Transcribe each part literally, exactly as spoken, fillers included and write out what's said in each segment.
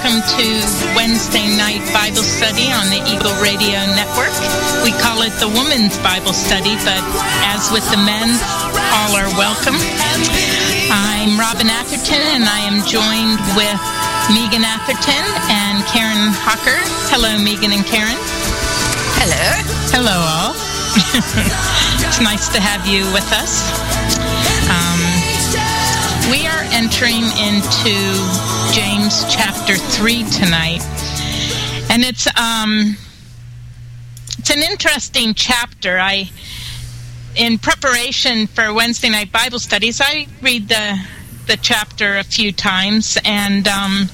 welcome to Wednesday night Bible study on the Eagle Radio Network. We call it the Women's Bible Study, but as with the men, all are welcome. I'm Robin Atherton, and I am joined with Megan Atherton and Karen Hocker. Hello, Megan and Karen. Hello. Hello, all. It's nice to have you with us. Um, we are entering into James chapter three tonight, and it's um, it's an interesting chapter. I, in preparation for Wednesday night Bible studies, I read the the chapter a few times, and um,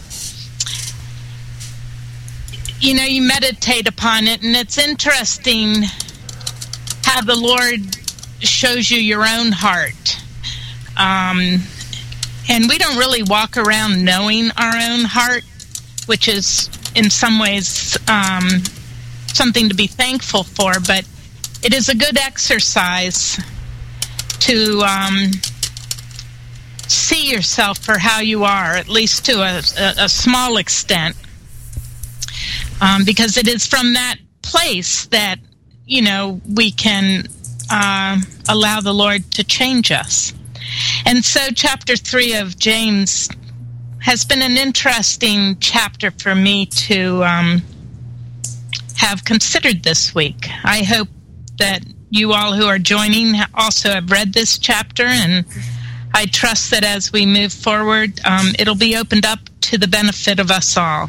you know, you meditate upon it, and it's interesting how the Lord shows you your own heart. Um, and we don't really walk around knowing our own heart, which is in some ways um, something to be thankful for, but it is a good exercise to um, see yourself for how you are, at least to a, a, a small extent, um, because it is from that place that, you know, we can uh, allow the Lord to change us. And so chapter three of James has been an interesting chapter for me to um, have considered this week. I hope that you all who are joining also have read this chapter, and I trust that as we move forward, um, it'll be opened up to the benefit of us all.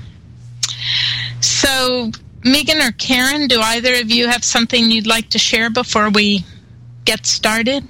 So, Megan or Karen, do either of you have something you'd like to share before we get started?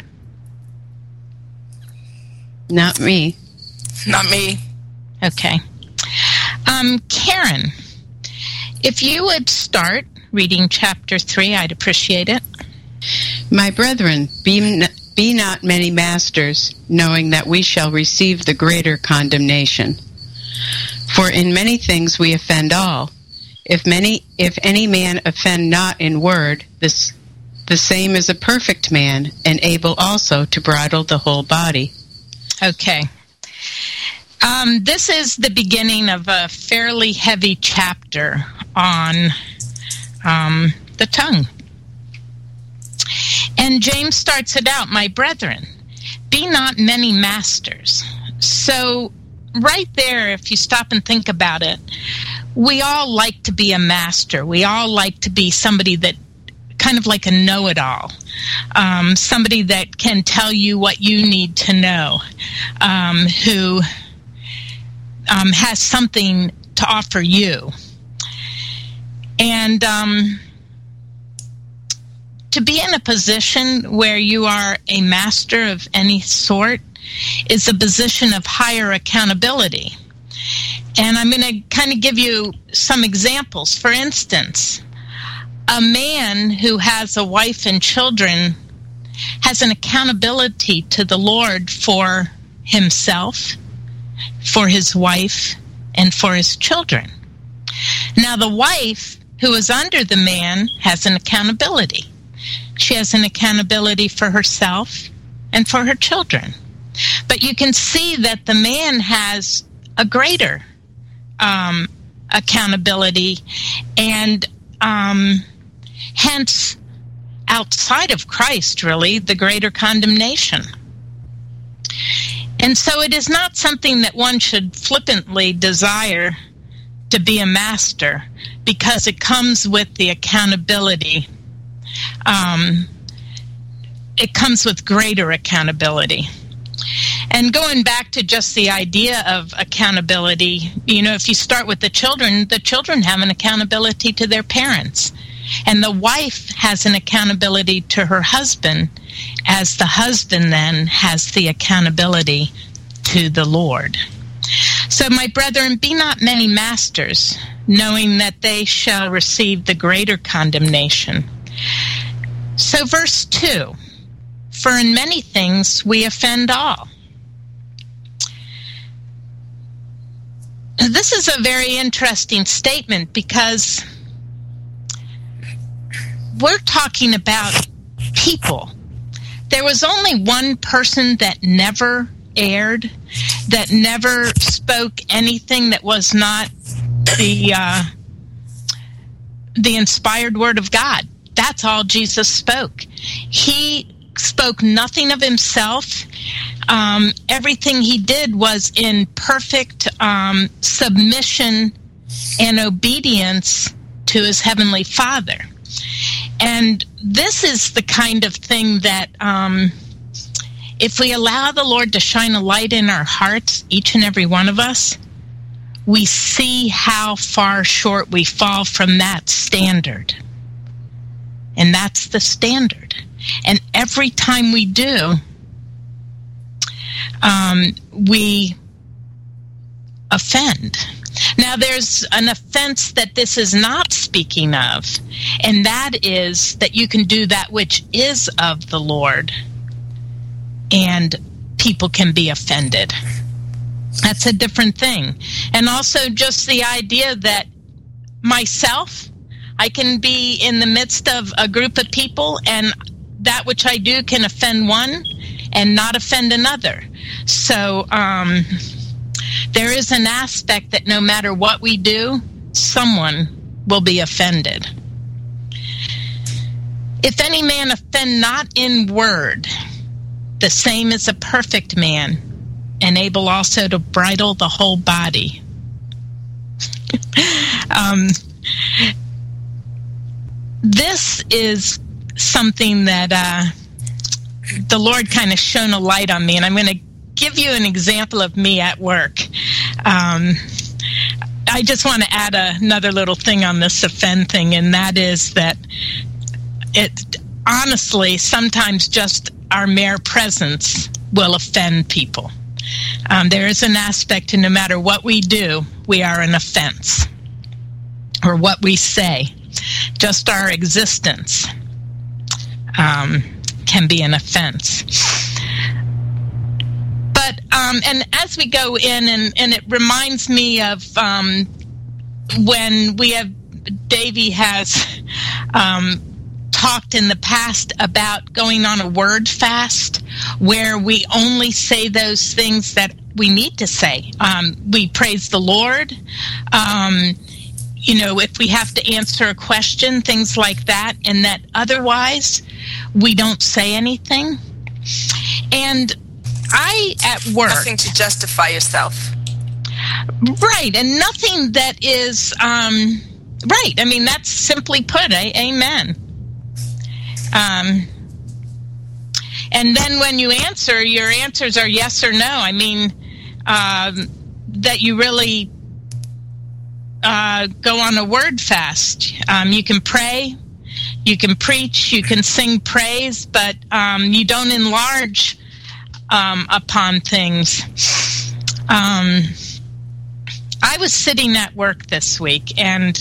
Not me. Not me. Okay. Um, Karen, if you would start reading chapter three, I'd appreciate it. My brethren, be, n- be not many masters, knowing that we shall receive the greater condemnation. For in many things we offend all. If many, if any man offend not in word, this, the same is a perfect man, and able also to bridle the whole body. Okay. Um, this is the beginning of a fairly heavy chapter on um, the tongue. And James starts it out, my brethren, be not many masters. So right there, if you stop and think about it, we all like to be a master. We all like to be somebody that kind of like a know-it-all, um, somebody that can tell you what you need to know, um, who um, has something to offer you. And um, to be in a position where you are a master of any sort is a position of higher accountability. And I'm going to kind of give you some examples. For instance, a man who has a wife and children has an accountability to the Lord for himself, for his wife, and for his children. Now, the wife who is under the man has an accountability. She has an accountability for herself and for her children. But you can see that the man has a greater um, accountability, and um, hence, outside of Christ, really, the greater condemnation. And so it is not something that one should flippantly desire to be a master, because it comes with the accountability. Um, it comes with greater accountability. And going back to just the idea of accountability, you know, if you start with the children, the children have an accountability to their parents. And the wife has an accountability to her husband, as the husband then has the accountability to the Lord. So, my brethren, be not many masters, knowing that they shall receive the greater condemnation. So, verse two, for in many things we offend all. This is a very interesting statement, because we're talking about people. There was only one person that never erred, that never spoke anything that was not the uh, the inspired word of God. That's all Jesus spoke. He spoke nothing of himself. Um, everything he did was in perfect um, submission and obedience to his heavenly Father. And this is the kind of thing that um, if we allow the Lord to shine a light in our hearts, each and every one of us, we see how far short we fall from that standard. And that's the standard. And every time we do, um, we offend. Now, there's an offense that this is not speaking of, and that is that you can do that which is of the Lord, and people can be offended. That's a different thing. And also just the idea that myself, I can be in the midst of a group of people, and that which I do can offend one and not offend another. So um, there is an aspect that no matter what we do, someone will be offended. If any man offend not in word, the same is a perfect man, and able also to bridle the whole body. um, this is something that uh, the Lord kind of shone a light on me, and I'm going to give you an example of me at work. Um, I just want to add a, another little thing on this offend thing, and that is that it honestly, sometimes just our mere presence will offend people. Um, there is an aspect to no matter what we do, we are an offense. Or what we say. Just our existence um, can be an offense. But, um, and as we go in, and, and it reminds me of um, when we have, Davey has um, talked in the past about going on a word fast where we only say those things that we need to say. Um, we praise the Lord. Um, you know, if we have to answer a question, things like that, and that otherwise we don't say anything. And I, at work... Nothing to justify yourself. Right, and nothing that is... Um, right, I mean, that's simply put, eh? Amen. Um, and then when you answer, your answers are yes or no. I mean, um, that you really uh, go on a word fast. Um, you can pray, you can preach, you can sing praise, but um, you don't enlarge um, upon things. Um, I was sitting at work this week, and,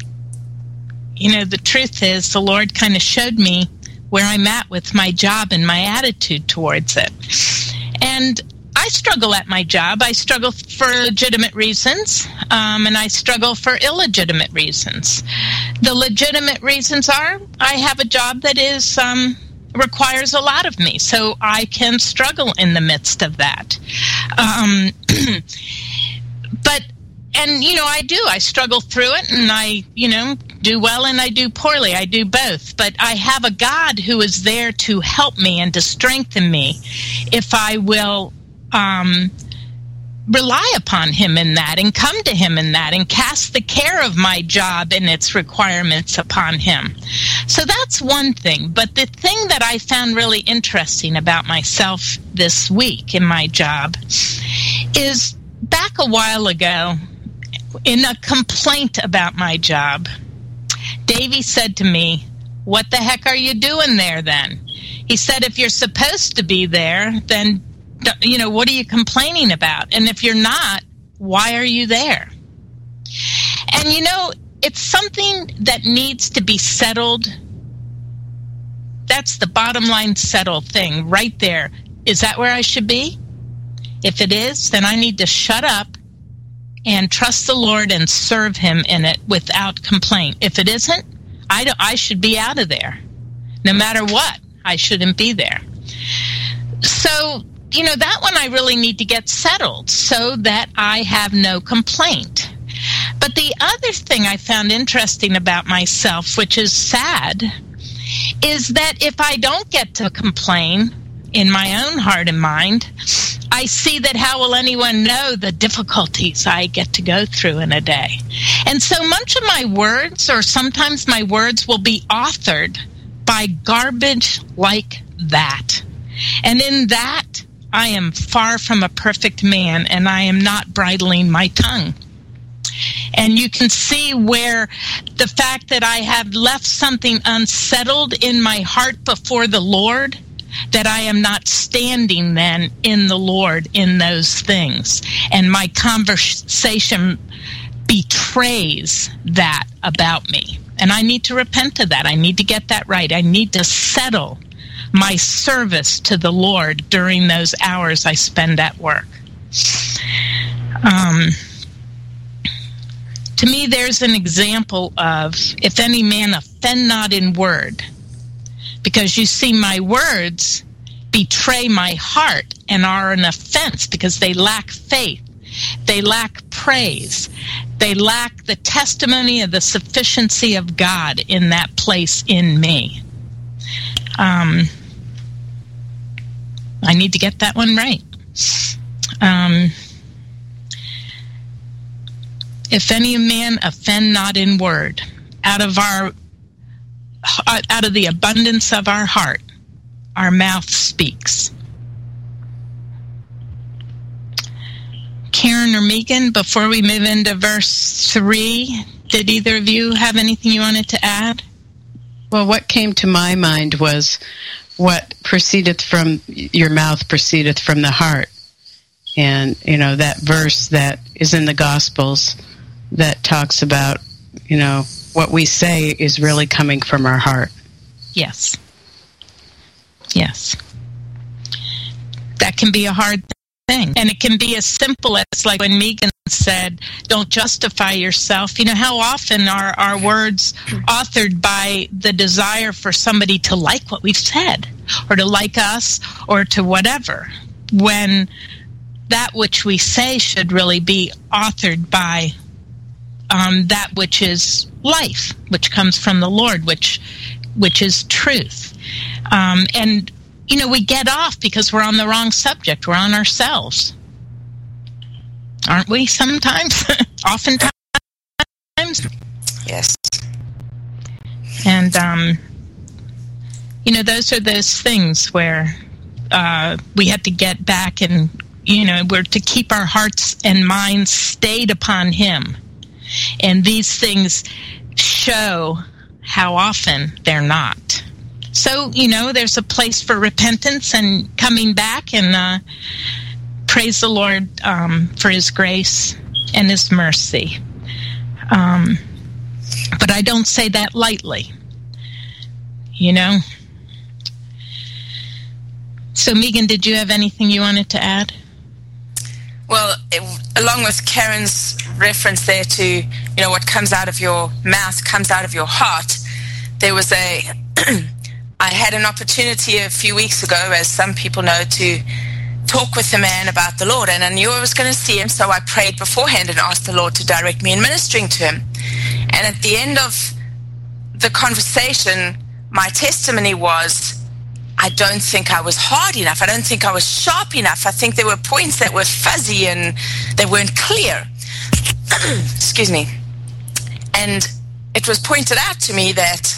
you know, the truth is the Lord kind of showed me where I'm at with my job and my attitude towards it. And I struggle at my job. I struggle for legitimate reasons, um, and I struggle for illegitimate reasons. The legitimate reasons are I have a job that is um, requires a lot of me, so I can struggle in the midst of that. Um, but And, you know, I do. I struggle through it, and I, you know, do well and I do poorly. I do both. But I have a God who is there to help me and to strengthen me if I will um, rely upon him in that and come to him in that and cast the care of my job and its requirements upon him. So that's one thing. But the thing that I found really interesting about myself this week in my job is back a while ago, in a complaint about my job, Davey said to me, "What the heck are you doing there then?" He said, "If you're supposed to be there, then, you know, what are you complaining about? And if you're not, why are you there?" And, you know, it's something that needs to be settled. That's the bottom line settled thing right there. Is that where I should be? If it is, then I need to shut up and trust the Lord and serve him in it without complaint. If it isn't, I, don't, I should be out of there. No matter what, I shouldn't be there. So, you know, that one I really need to get settled so that I have no complaint. But the other thing I found interesting about myself, which is sad, is that if I don't get to complain in my own heart and mind, I see that how will anyone know the difficulties I get to go through in a day? And so much of my words, or sometimes my words, will be authored by garbage like that. And in that, I am far from a perfect man, and I am not bridling my tongue. And you can see where the fact that I have left something unsettled in my heart before the Lord, that I am not standing then in the Lord in those things. And my conversation betrays that about me. And I need to repent of that. I need to get that right. I need to settle my service to the Lord during those hours I spend at work. Um, to me, there's an example of, if any man offend not in word, because you see, my words betray my heart and are an offense because they lack faith. They lack praise. They lack the testimony of the sufficiency of God in that place in me. Um, I need to get that one right. Um, if any man offend not in word, out of our out of the abundance of our heart, our mouth speaks. Karen or Megan, before we move into verse three, did either of you have anything you wanted to add? Well, what came to my mind was, what proceedeth from your mouth proceedeth from the heart. And, you know, that verse that is in the Gospels that talks about, you know, what we say is really coming from our heart. Yes. Yes. That can be a hard thing. And it can be as simple as, like when Megan said, don't justify yourself. You know, how often are our words authored by the desire for somebody to like what we've said, or to like us, or to whatever, when that which we say should really be authored by um, that which is life, which comes from the Lord, which which is truth. Um, and, you know, we get off because we're on the wrong subject. We're on ourselves. Aren't we sometimes? Oftentimes. Yes. And, um, you know, those are those things where uh, we have to get back and, you know, we're to keep our hearts and minds stayed upon Him. And these things show how often they're not. So, you know, there's a place for repentance and coming back, and uh, praise the Lord um, for His grace and His mercy. Um, but I don't say that lightly, you know. So, Megan, did you have anything you wanted to add? Well, it, along with Karen's reference there to, you know, what comes out of your mouth comes out of your heart, there was a, I had an opportunity a few weeks ago, as some people know, to talk with a man about the Lord, and I knew I was going to see him, so I prayed beforehand and asked the Lord to direct me in ministering to him. And at the end of the conversation, my testimony was, I don't think I was hard enough. I don't think I was sharp enough. I think there were points that were fuzzy and they weren't clear. Excuse me. And it was pointed out to me that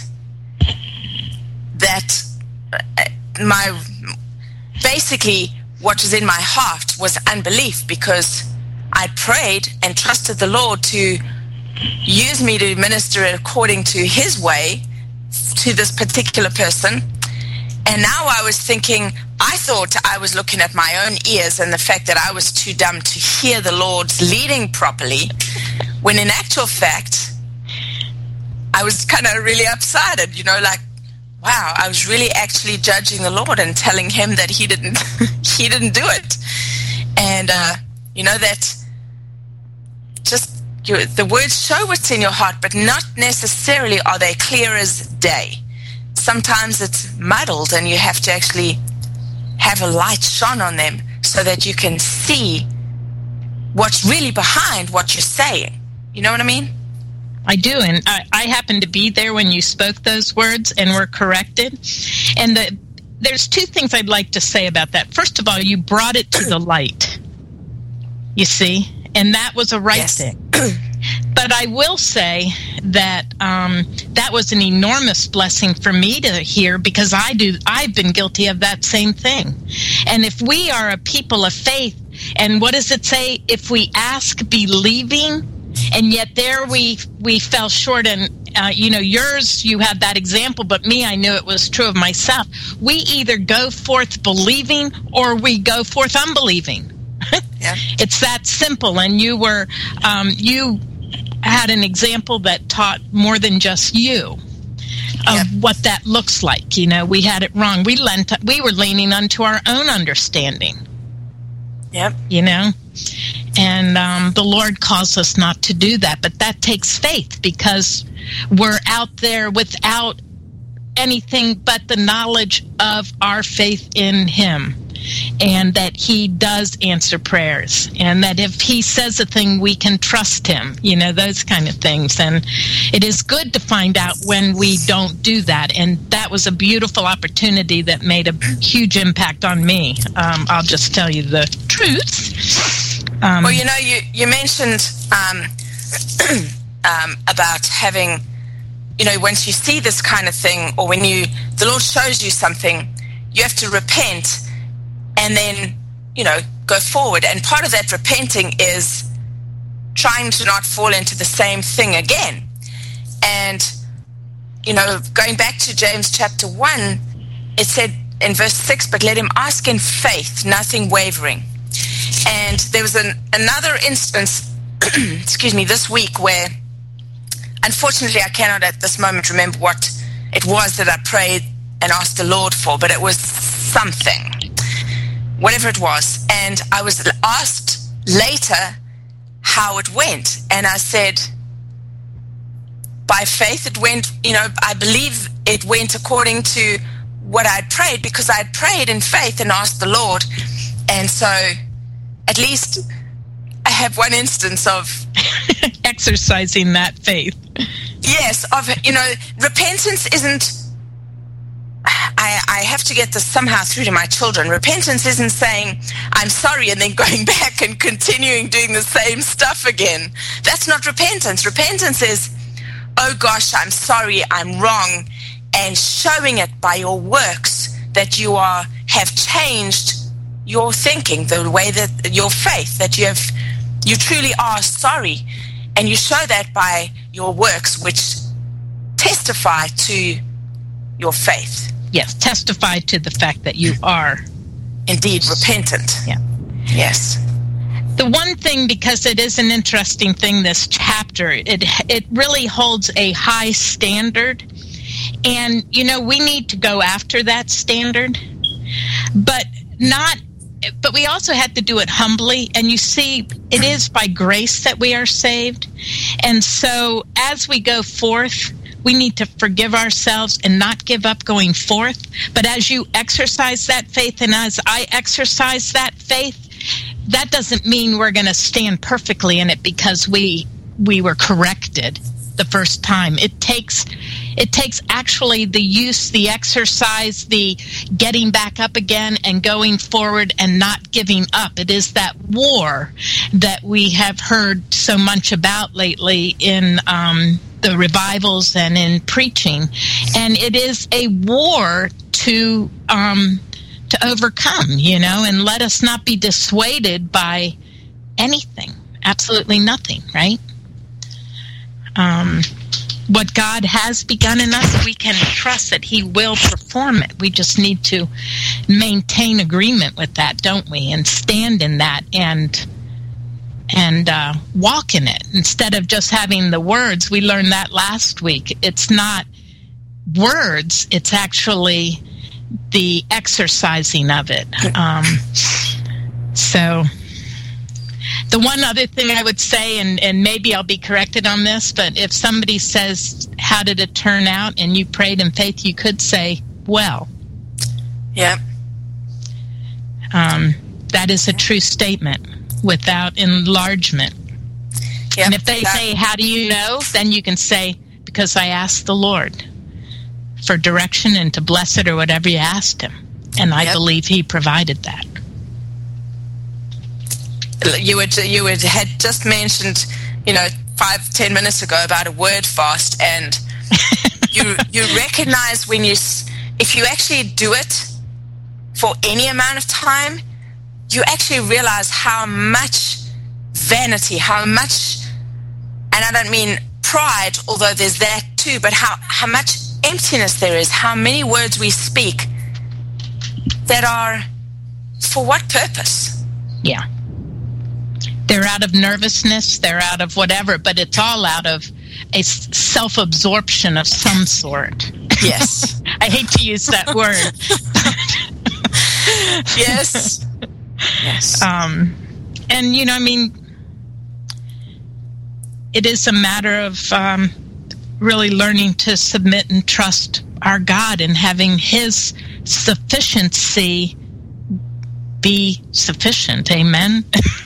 that my basically what was in my heart was unbelief, because I prayed and trusted the Lord to use me to minister according to His way to this particular person. And now I was thinking, I thought I was looking at my own ears and the fact that I was too dumb to hear the Lord's leading properly, when in actual fact, I was kind of really upset, you know, like, wow, I was really actually judging the Lord and telling Him that He didn't, He didn't do it. And, uh, you know, that just, you, the words show what's in your heart, but not necessarily are they clear as day. Sometimes it's muddled and you have to actually have a light shone on them so that you can see what's really behind what you're saying. You know what I mean? I do, and I, I happened to be there when you spoke those words and were corrected. And the, there's two things I'd like to say about that. First of all, you brought it to the light, you see, and that was a right yes. thing. But I will say that um, that was an enormous blessing for me to hear, because I do. I've been guilty of that same thing. And if we are a people of faith, and what does it say? If we ask believing, and yet there we we fell short. And uh, you know, yours, you had that example, but me, I knew it was true of myself. We either go forth believing or we go forth unbelieving. Yeah. It's that simple. And you were um, you had an example that taught more than just you of yep. what that looks like. You know, we had it wrong. We lent we were leaning unto our own understanding. Yep. You know, and um, the Lord calls us not to do that, but that takes faith, because we're out there without anything but the knowledge of our faith in Him, and that He does answer prayers, and that if He says a thing, we can trust Him, you know, those kind of things. And it is good to find out when we don't do that, and that was a beautiful opportunity that made a huge impact on me. Um, I'll just tell you the truth. Um, well, you know, you, you mentioned um, um, about having, you know, once you see this kind of thing, or when you the Lord shows you something, you have to repent and then, you know, go forward. And part of that repenting is trying to not fall into the same thing again. And, you know, going back to James chapter one, it said in verse six, but let him ask in faith, nothing wavering. And there was an, another instance, excuse me, this week where, unfortunately, I cannot at this moment remember what it was that I prayed and asked the Lord for, but it was something, whatever it was. And I was asked later how it went. And I said, by faith it went, you know, I believe it went according to what I'd prayed, because I'd prayed in faith and asked the Lord. And so at least I have one instance of exercising that faith. Yes, of, you know, repentance isn't, I, I have to get this somehow through to my children. Repentance isn't saying, I'm sorry, and then going back and continuing doing the same stuff again. That's not repentance. Repentance is, oh gosh, I'm sorry, I'm wrong, and showing it by your works that you are have changed your thinking, the way that your faith, that you have, you truly are sorry, and you show that by your works, which testify to your faith. Yes, testify to the fact that you are indeed repentant. Yeah. Yes. The one thing, because it is an interesting thing, this chapter, it it really holds a high standard. And, you know, we need to go after that standard, but not, but we also have to do it humbly. And you see, it is by grace that we are saved. And so as we go forth, we need to forgive ourselves and not give up going forth. But as you exercise that faith, and as I exercise that faith, that doesn't mean we're going to stand perfectly in it because we we were corrected the first time. It takes it takes actually the use, the exercise, the getting back up again and going forward and not giving up. It is that war that we have heard so much about lately in um, the revivals and in preaching. And it is a war to um, to overcome, you know, and let us not be dissuaded by anything, absolutely nothing, right? Um, what God has begun in us, we can trust that He will perform it. We just need to maintain agreement with that, don't we? And stand in that and and uh, walk in it instead of just having the words. We learned that last week. It's not words, it's actually the exercising of it. Um, so... The one other thing I would say, and, and maybe I'll be corrected on this, but if somebody says, how did it turn out, and you prayed in faith, you could say, well. Yeah. Um, that is a true statement without enlargement. Yep. And if they that- say, how do you know? Then you can say, because I asked the Lord for direction and to bless it or whatever you asked him. And I Yep. believe he provided that. You would you would had just mentioned, you know, five ten minutes ago about a word fast, and you you recognize when you s- if you actually do it for any amount of time, you actually realize how much vanity, how much, and I don't mean pride, although there's that too, but how how much emptiness there is, how many words we speak that are for what purpose? Yeah. They're out of nervousness, they're out of whatever, but it's all out of a s- self-absorption of some sort. Yes. I hate to use that word. Yes. Yes. Um, and, you know, I mean, it is a matter of um, really learning to submit and trust our God and having his sufficiency be sufficient. Amen.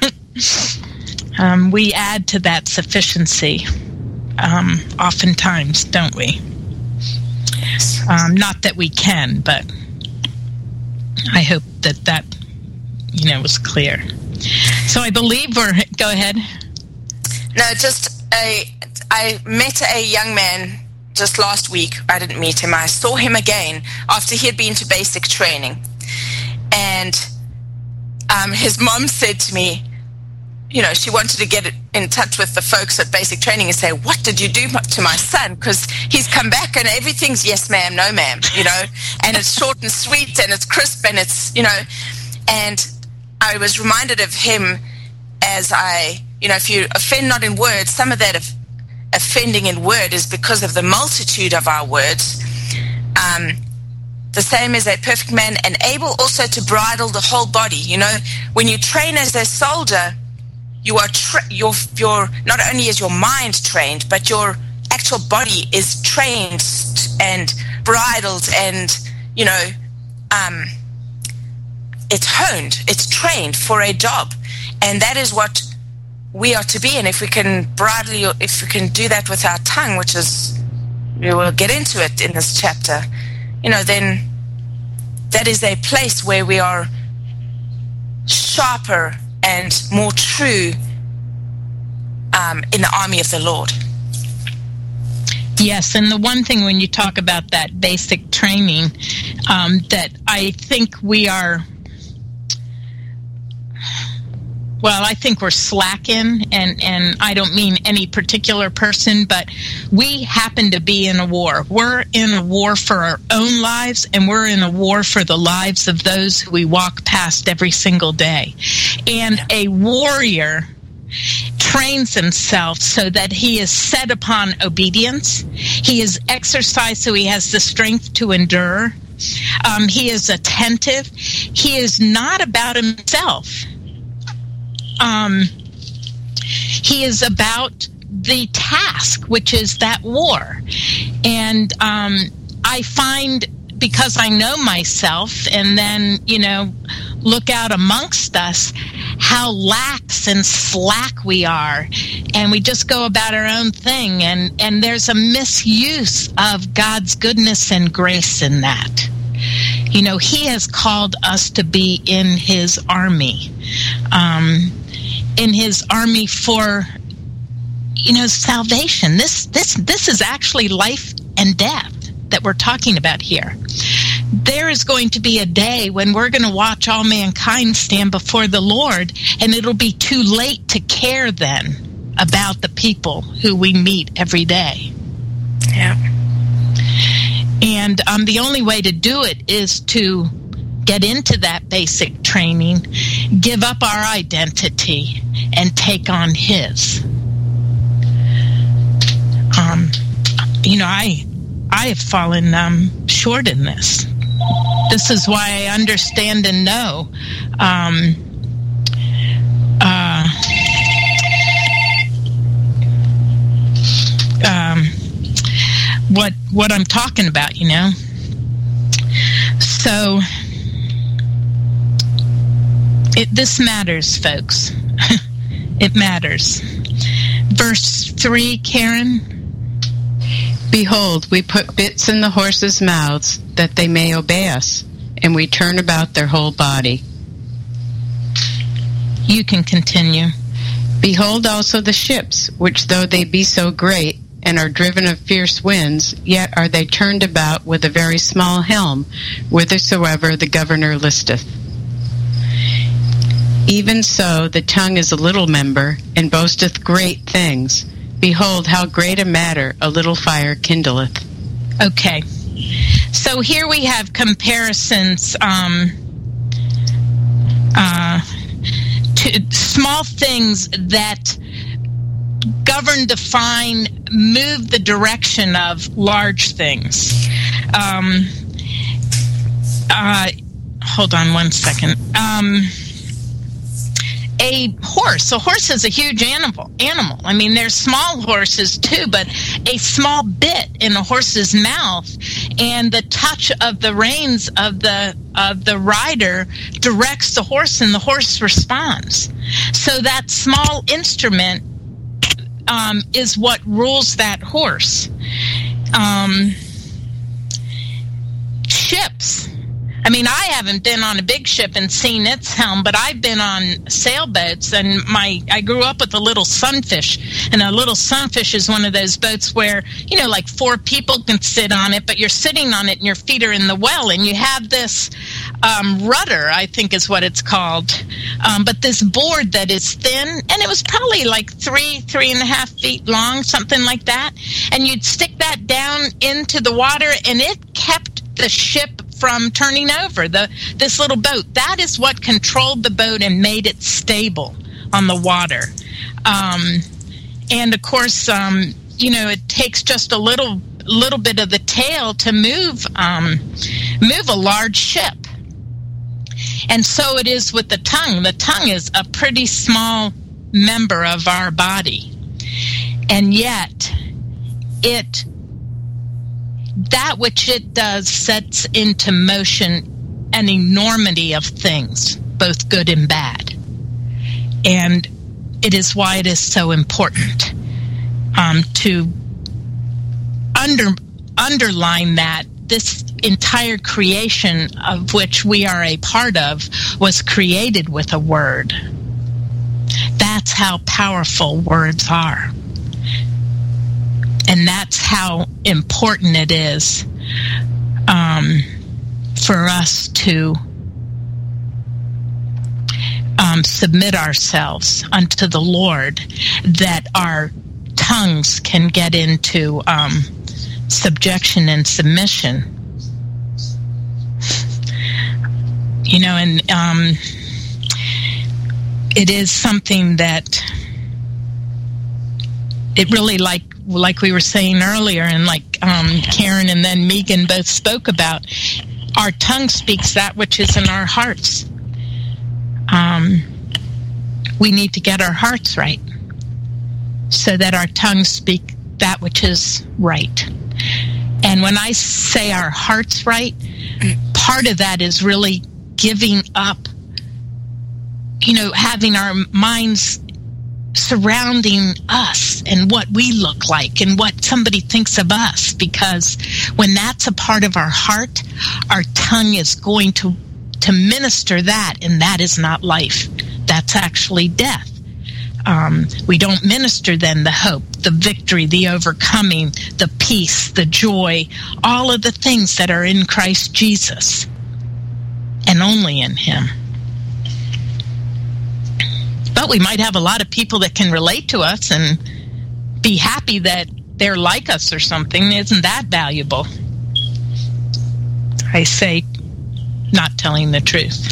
um, we add to that sufficiency um, oftentimes, don't we? Yes. Um, not that we can, but I hope that that, you know, was clear. So I believe we're... Go ahead. No, just a... I met a young man just last week. I didn't meet him. I saw him again after he had been to basic training. And um, his mom said to me, you know, she wanted to get in touch with the folks at basic training and say, what did you do to my son? Because he's come back and everything's yes, ma'am, no, ma'am, you know, and it's short and sweet and it's crisp and it's, you know, and I was reminded of him as I, you know, if you offend not in word, some of that of offending in word is because of the multitude of our words. Um, the same as a perfect man and able also to bridle the whole body. You know, when you train as a soldier, you are tra- your your not only is your mind trained, but your actual body is trained and bridled, and you know, um, it's honed, it's trained for a job, and that is what we are to be. And if we can bridle, if we can do that with our tongue, which is, we will get into it in this chapter, you know, then that is a place where we are sharper and more true um, in the army of the Lord. Yes, and the one thing when you talk about that basic training, um, that I think we are, well, I think we're slacking, and, and I don't mean any particular person, but we happen to be in a war. We're in a war for our own lives, and we're in a war for the lives of those who we walk past every single day. And a warrior trains himself so that he is set upon obedience. He is exercised so he has the strength to endure. Um, he is attentive. He is not about himself. Um, he is about the task, which is that war. And um, I find, because I know myself, and then, you know, look out amongst us, how lax and slack we are, and we just go about our own thing, and, and there's a misuse of God's goodness and grace in that. You know, he has called us to be in his army, um, in his army for, you know, salvation. This, this, this is actually life and death that we're talking about here. There is going to be a day when we're going to watch all mankind stand before the Lord, and it'll be too late to care then about the people who we meet every day. Yeah. And um, the only way to do it is to get into that basic training, give up our identity, and take on his. Um, you know, I I have fallen um, short in this. This is why I understand and know um, uh, um, what what I'm talking about, you know. So it this matters, folks. It matters, verse three, Karen. Behold, we put bits in the horses' mouths that they may obey us, and we turn about their whole body. You can continue. Behold also the ships, which though they be so great, and are driven of fierce winds, yet are they turned about with a very small helm, whithersoever the governor listeth. Even so the tongue is a little member, and boasteth great things. Behold, how great a matter a little fire kindleth. Okay. So here we have comparisons um, uh, to small things that govern, define, move the direction of large things. Um, uh, hold on one second. Um, a horse. A horse is a huge animal. Animal. I mean, there's small horses too, but a small bit in a horse's mouth, and the touch of the reins of the of the rider directs the horse, and the horse responds. So that small instrument um, is what rules that horse. Um, ships. I mean, I haven't been on a big ship and seen its helm, but I've been on sailboats, and my I grew up with a little sunfish, and a little sunfish is one of those boats where, you know, like four people can sit on it, but you're sitting on it and your feet are in the well, and you have this um, rudder, I think is what it's called, um, but this board that is thin, and it was probably like three, three and a half feet long, something like that, and you'd stick that down into the water, and it kept the ship from turning over, the this little boat. That is what controlled the boat and made it stable on the water. Um, and of course, um, you know, it takes just a little little bit of the tail to move um, move a large ship. And so it is with the tongue. The tongue is a pretty small member of our body, and yet it that which it does sets into motion an enormity of things, both good and bad. And it is why it is so important um, to under, underline that this entire creation of which we are a part of was created with a word. That's how powerful words are. And that's how important it is um, for us to um, submit ourselves unto the Lord, that our tongues can get into um, subjection and submission. You know, and um, it is something that it really, like like we were saying earlier, and like um, Karen and then Megan both spoke about, our tongue speaks that which is in our hearts. Um, we need to get our hearts right so that our tongues speak that which is right. And when I say our hearts right, part of that is really giving up, you know, having our minds surrounding us and what we look like and what somebody thinks of us, because when that's a part of our heart, our tongue is going to to minister that, and that is not life. That's actually death. Um, we don't minister then the hope, the victory, the overcoming, the peace, the joy, all of the things that are in Christ Jesus and only in Him. But we might have a lot of people that can relate to us and be happy that they're like us or something. Isn't that valuable? I say, not telling the truth.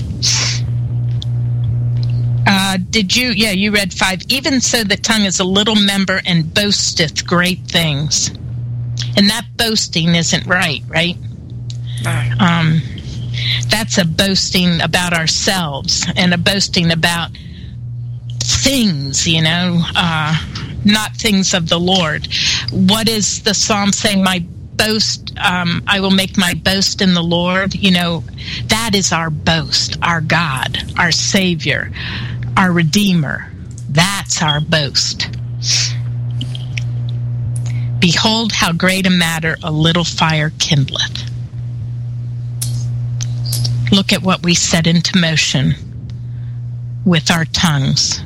Uh, did you, yeah, you read five. Even so the tongue is a little member and boasteth great things. And that boasting isn't right, right? No. Um, that's a boasting about ourselves and a boasting about things, you know, uh, not things of the Lord. What is the psalm saying? My boast, um, I will make my boast in the Lord. You know, that is our boast, our God, our Savior, our Redeemer. That's our boast. Behold how great a matter a little fire kindleth. Look at what we set into motion with our tongues.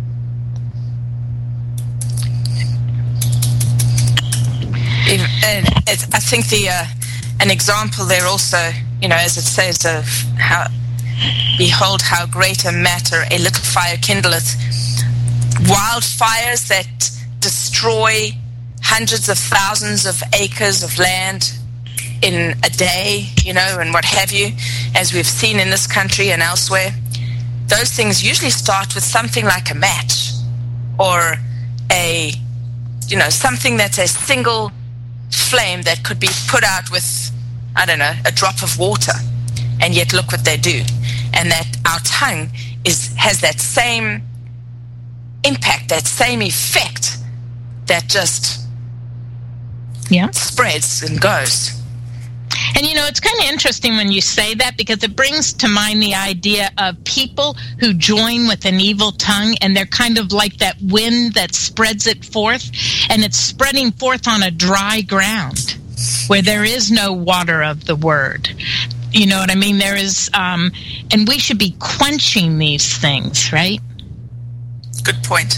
And it's, I think the uh, an example there also, you know, as it says, of how, behold how great a matter a little fire kindleth. Wildfires that destroy hundreds of thousands of acres of land in a day, you know, and what have you, as we've seen in this country and elsewhere. Those things usually start with something like a match or a, you know, something that's a single flame that could be put out with, I don't know, a drop of water. And yet look what they do. And that our tongue is has that same impact, that same effect that just yeah. spreads and goes. And, you know, it's kind of interesting when you say that, because it brings to mind the idea of people who join with an evil tongue, and they're kind of like that wind that spreads it forth, and it's spreading forth on a dry ground where there is no water of the word. You know what I mean? There is, um, and we should be quenching these things, right? Good point.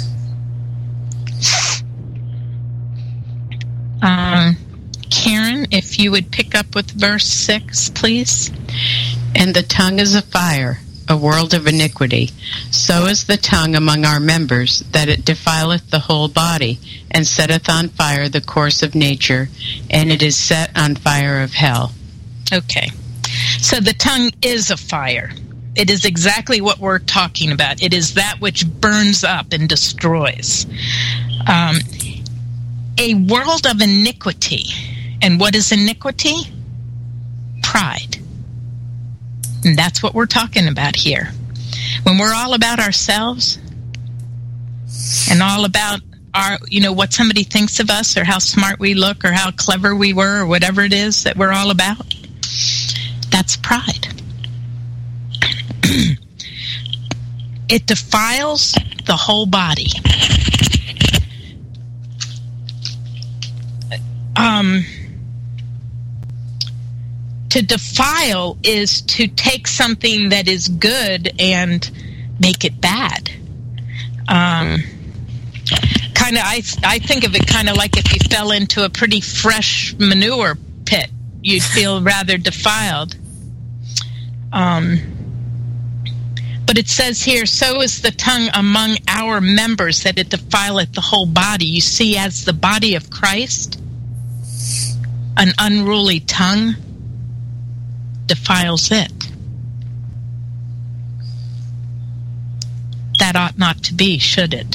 Um, Karen, if you would pick up with verse six, please. And the tongue is a fire, a world of iniquity. So is the tongue among our members, that it defileth the whole body, and setteth on fire the course of nature, and it is set on fire of hell. Okay. So the tongue is a fire. It is exactly what we're talking about. It is that which burns up and destroys. Um, a world of iniquity. And what is iniquity? Pride. And that's what we're talking about here. When we're all about ourselves and all about our, you know, what somebody thinks of us, or how smart we look, or how clever we were, or whatever it is that we're all about, that's pride. It defiles the whole body. Um, to defile is to take something that is good and make it bad. Um, kind of, I I think of it kind of like if you fell into a pretty fresh manure pit, you'd feel rather defiled. Um, but it says here, so is the tongue among our members, that it defileth the whole body. You see, as the body of Christ, an unruly tongue defiles it. That ought not to be, should it?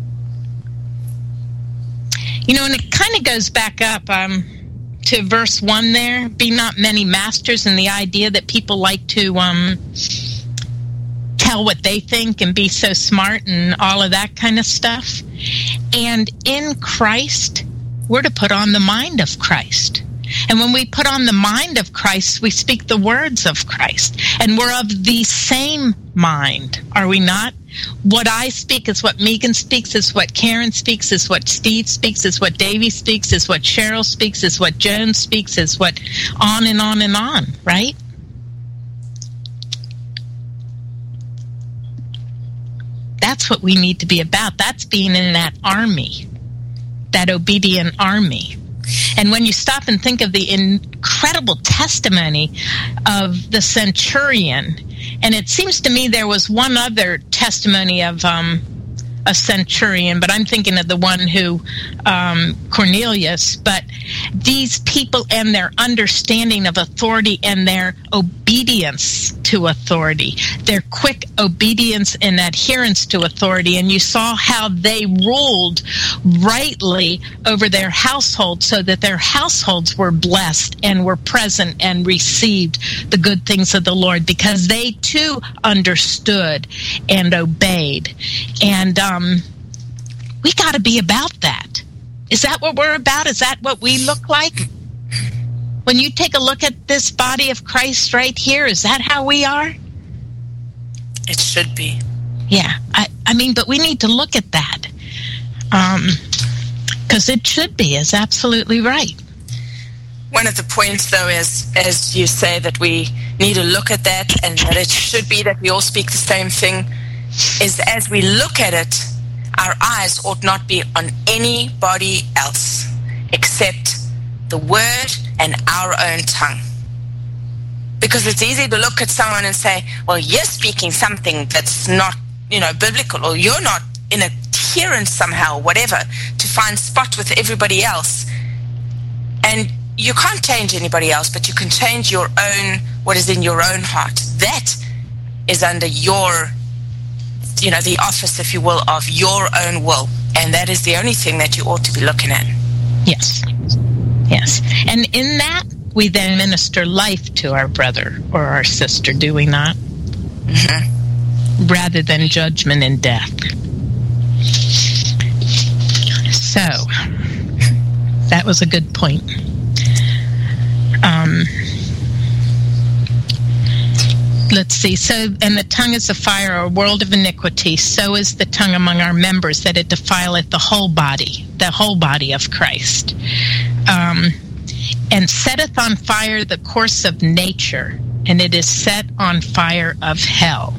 You know, and it kind of goes back up um, to verse one there. Be not many masters, and the idea that people like to um, tell what they think and be so smart and all of that kind of stuff. And in Christ, we're to put on the mind of Christ. And when we put on the mind of Christ, we speak the words of Christ. And we're of the same mind, are we not? What I speak is what Megan speaks, is what Karen speaks, is what Steve speaks, is what Davey speaks, is what Cheryl speaks, is what Joan speaks, is what on and on and on, right? That's what we need to be about. That's being in that army, that obedient army. And when you stop and think of the incredible testimony of the centurion, and it seems to me there was one other testimony of um, a centurion, but I'm thinking of the one who, um, Cornelius, but these people and their understanding of authority and their obedience to authority, their quick obedience and adherence to authority, and you saw how they ruled rightly over their household so that their households were blessed and were present and received the good things of the Lord, because they too understood and obeyed. And um, we got to be about that. Is that what we're about? Is that what we look like? When you take a look at this body of Christ right here, is that how we are? It should be. Yeah. I, I mean, but we need to look at that. Um, Because it should be, is absolutely right. One of the points, though, is, as you say, that we need to look at that, and that it should be that we all speak the same thing, is as we look at it, our eyes ought not be on anybody else except the word and our own tongue. Because it's easy to look at someone and say, well, you're speaking something that's not, you know, biblical, or you're not in adherence somehow, whatever, to find spot with everybody else. And you can't change anybody else, but you can change your own, what is in your own heart. That is under your, you know, the office, if you will, of your own will. And that is the only thing that you ought to be looking at. Yes. Yes. And in that, we then minister life to our brother or our sister, do we not? Mm-hmm. Rather than judgment and death. So, that was a good point. Um, let's see. So, and the tongue is a fire, or a world of iniquity. So is the tongue among our members, that it defileth the whole body, the whole body of Christ. Um, and setteth on fire the course of nature, and it is set on fire of hell.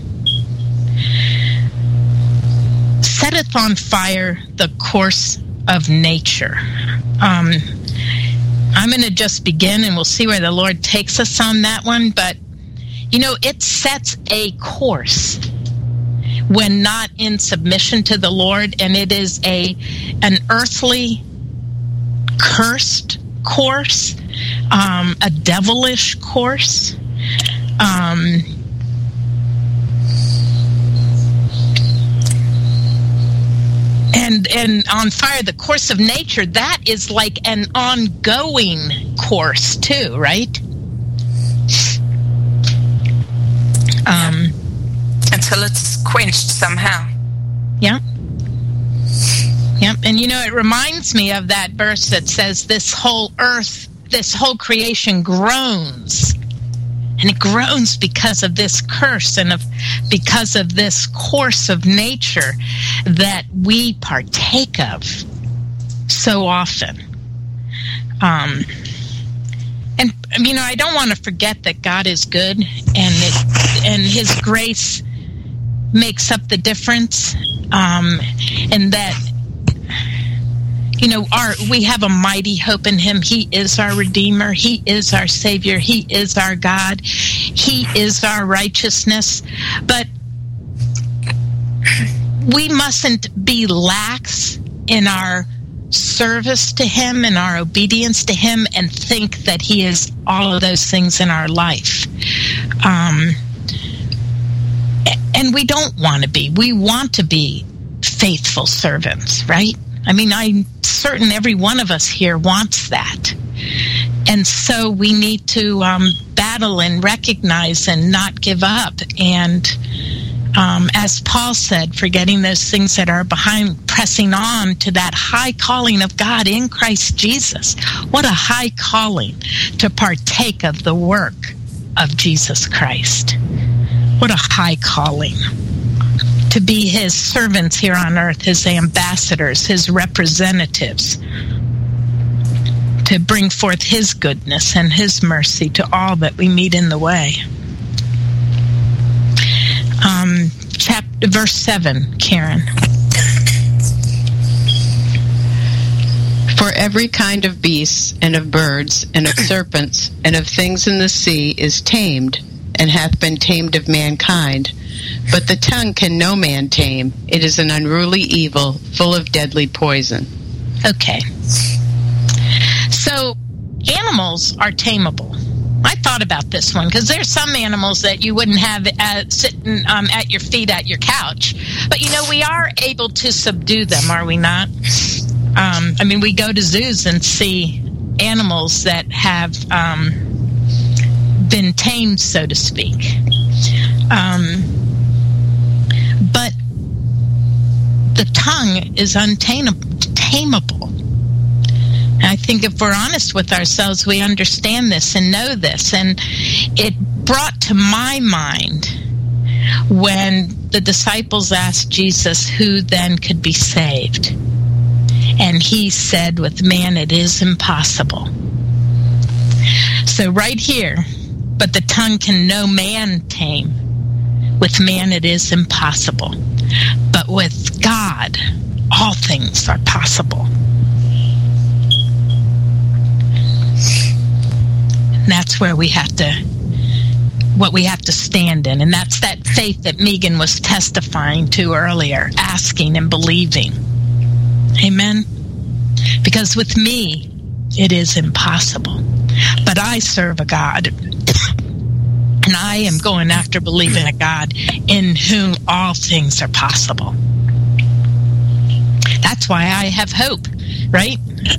Setteth on fire the course of nature. Um, I'm going to just begin, and we'll see where the Lord takes us on that one. But, you know, it sets a course when not in submission to the Lord, and it is a an earthly, cursed course, um, a devilish course. Um, and and on fire, the course of nature, that is like an ongoing course too, right? Um, Until it's quenched somehow. Yeah. Yep, and you know, it reminds me of that verse that says this whole earth, this whole creation groans. And it groans because of this curse and of because of this course of nature that we partake of so often. Um, and, you know, I don't want to forget that God is good, and it, and His grace makes up the difference, um, and that, you know, our we have a mighty hope in Him. He is our Redeemer. He is our Savior. He is our God. He is our righteousness. But we mustn't be lax in our service to Him and our obedience to Him and think that He is all of those things in our life. Um, and we don't want to be. We want to be faithful servants, right? I mean, I'm certain every one of us here wants that. And so we need to um, battle and recognize and not give up. And um, as Paul said, forgetting those things that are behind, pressing on to that high calling of God in Christ Jesus. What a high calling to partake of the work of Jesus Christ. What a high calling. To be His servants here on earth, His ambassadors, His representatives, to bring forth His goodness and His mercy to all that we meet in the way. Um, chapter, verse seven, Karen. For every kind of beasts, and of birds, and of serpents, and of things in the sea is tamed, and hath been tamed of mankind. But the tongue can no man tame. It is an unruly evil, full of deadly poison. Okay. So, animals are tameable. I thought about this one, because there's some animals that you wouldn't have uh, sitting um, at your feet at your couch. But, you know, we are able to subdue them, are we not? Um, I mean, we go to zoos and see animals that have um, been tamed, so to speak. Um, but the tongue is untamable. I think if we're honest with ourselves, we understand this and know this. And it brought to my mind when the disciples asked Jesus who then could be saved. And he said, with man it is impossible. So right here, but the tongue can no man tame. With man it is impossible. But with God, all things are possible. And that's where we have to, what we have to stand in. And that's that faith that Megan was testifying to earlier, asking and believing. Amen? Because with me, it is impossible. But I serve a God, and I am going after believing a God in whom all things are possible. That's why I have hope, right?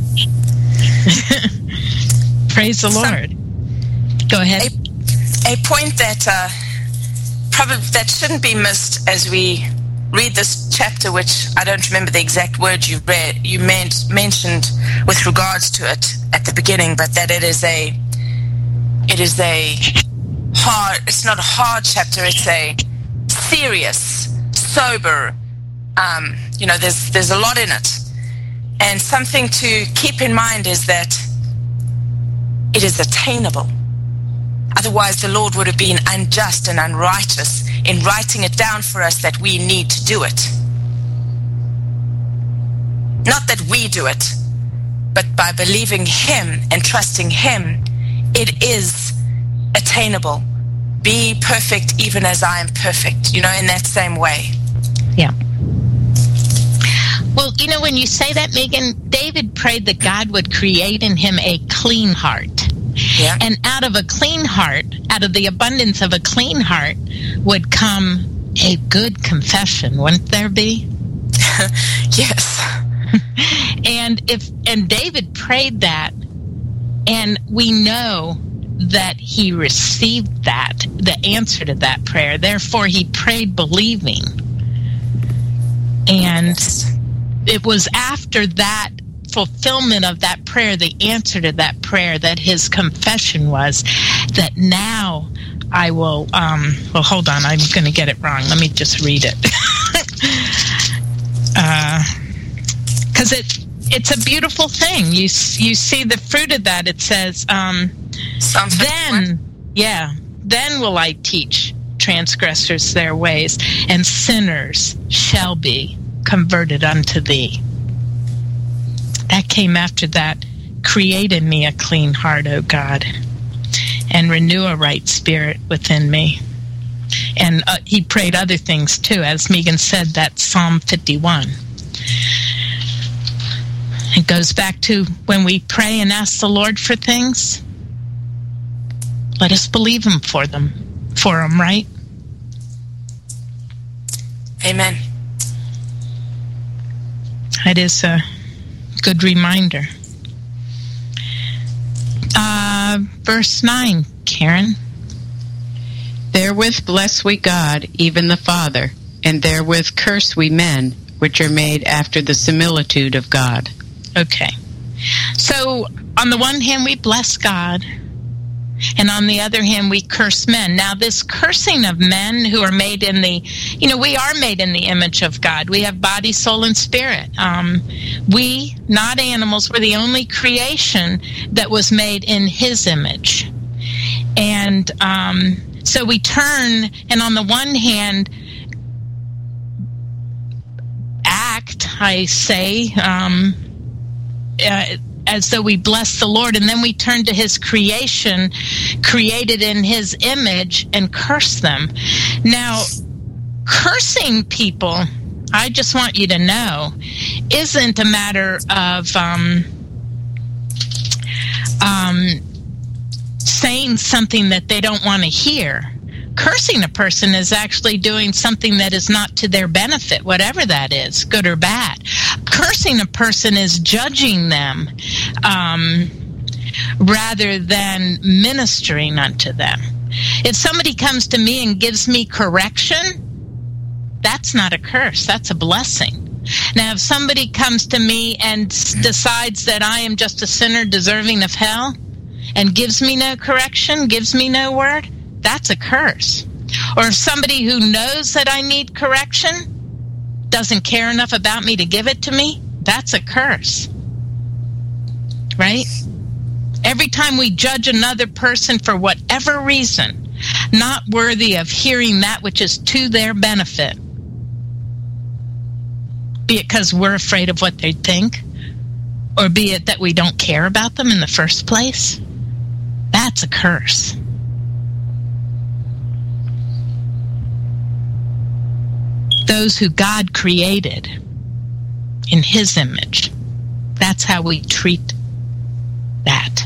Praise the Lord. Go ahead. A, a point that uh, probably that shouldn't be missed as we read this chapter, which I don't remember the exact word you read, you meant, mentioned with regards to it at the beginning, but that it is a, it is a hard. It's not a hard chapter. It's a serious, sober. Um, you know, there's there's a lot in it, and something to keep in mind is that it is attainable. Otherwise, the Lord would have been unjust and unrighteous in writing it down for us that we need to do it. Not that we do it, but by believing Him and trusting Him, it is attainable. Be perfect even as I am perfect, you know, in that same way. Yeah. Well, you know, when you say that, Megan, David prayed that God would create in him a clean heart. Yeah. And out of a clean heart, out of the abundance of a clean heart, would come a good confession, wouldn't there be? Yes. And if and David prayed that, and we know that he received that, the answer to that prayer. Therefore, he prayed believing. And yes. It was after that fulfillment of that prayer, the answer to that prayer, that his confession was that now I will, um, well, hold on, I'm going to get it wrong. Let me just read it. Because uh, it, it's a beautiful thing. You you see the fruit of that. It says, um, then, yeah, then will I teach transgressors their ways, and sinners shall be converted unto thee. That came after that. Create in me a clean heart, O God, and renew a right spirit within me. And uh, he prayed other things too, as Megan said, that Psalm fifty-one. It goes back to when we pray and ask the Lord for things, let us believe him for them, for them, right? Amen. It is a good reminder. Uh, verse nine, Karen. Therewith bless we God, even the Father, and therewith curse we men, which are made after the similitude of God. Okay. So, on the one hand, we bless God, and on the other hand, we curse men. Now, this cursing of men who are made in the, you know, we are made in the image of God. We have body, soul, and spirit. Um, we, not animals, were the only creation that was made in his image. And um, so we turn, and on the one hand, act, I say, um, uh, as though we bless the Lord, and then we turn to his creation, created in his image, and curse them. Now, cursing people, I just want you to know, isn't a matter of um, um, saying something that they don't want to hear. Cursing a person is actually doing something that is not to their benefit, whatever that is, good or bad. Cursing a person is judging them um, rather than ministering unto them. If somebody comes to me and gives me correction, that's not a curse, that's a blessing. Now, if somebody comes to me and decides that I am just a sinner deserving of hell and gives me no correction, gives me no word, that's a curse. Or if somebody who knows that I need correction doesn't care enough about me to give it to me, that's a curse. Right? Every time we judge another person for whatever reason, not worthy of hearing that which is to their benefit, be it because we're afraid of what they think, or be it that we don't care about them in the first place, that's a curse. Those who God created in His image, that's how we treat that.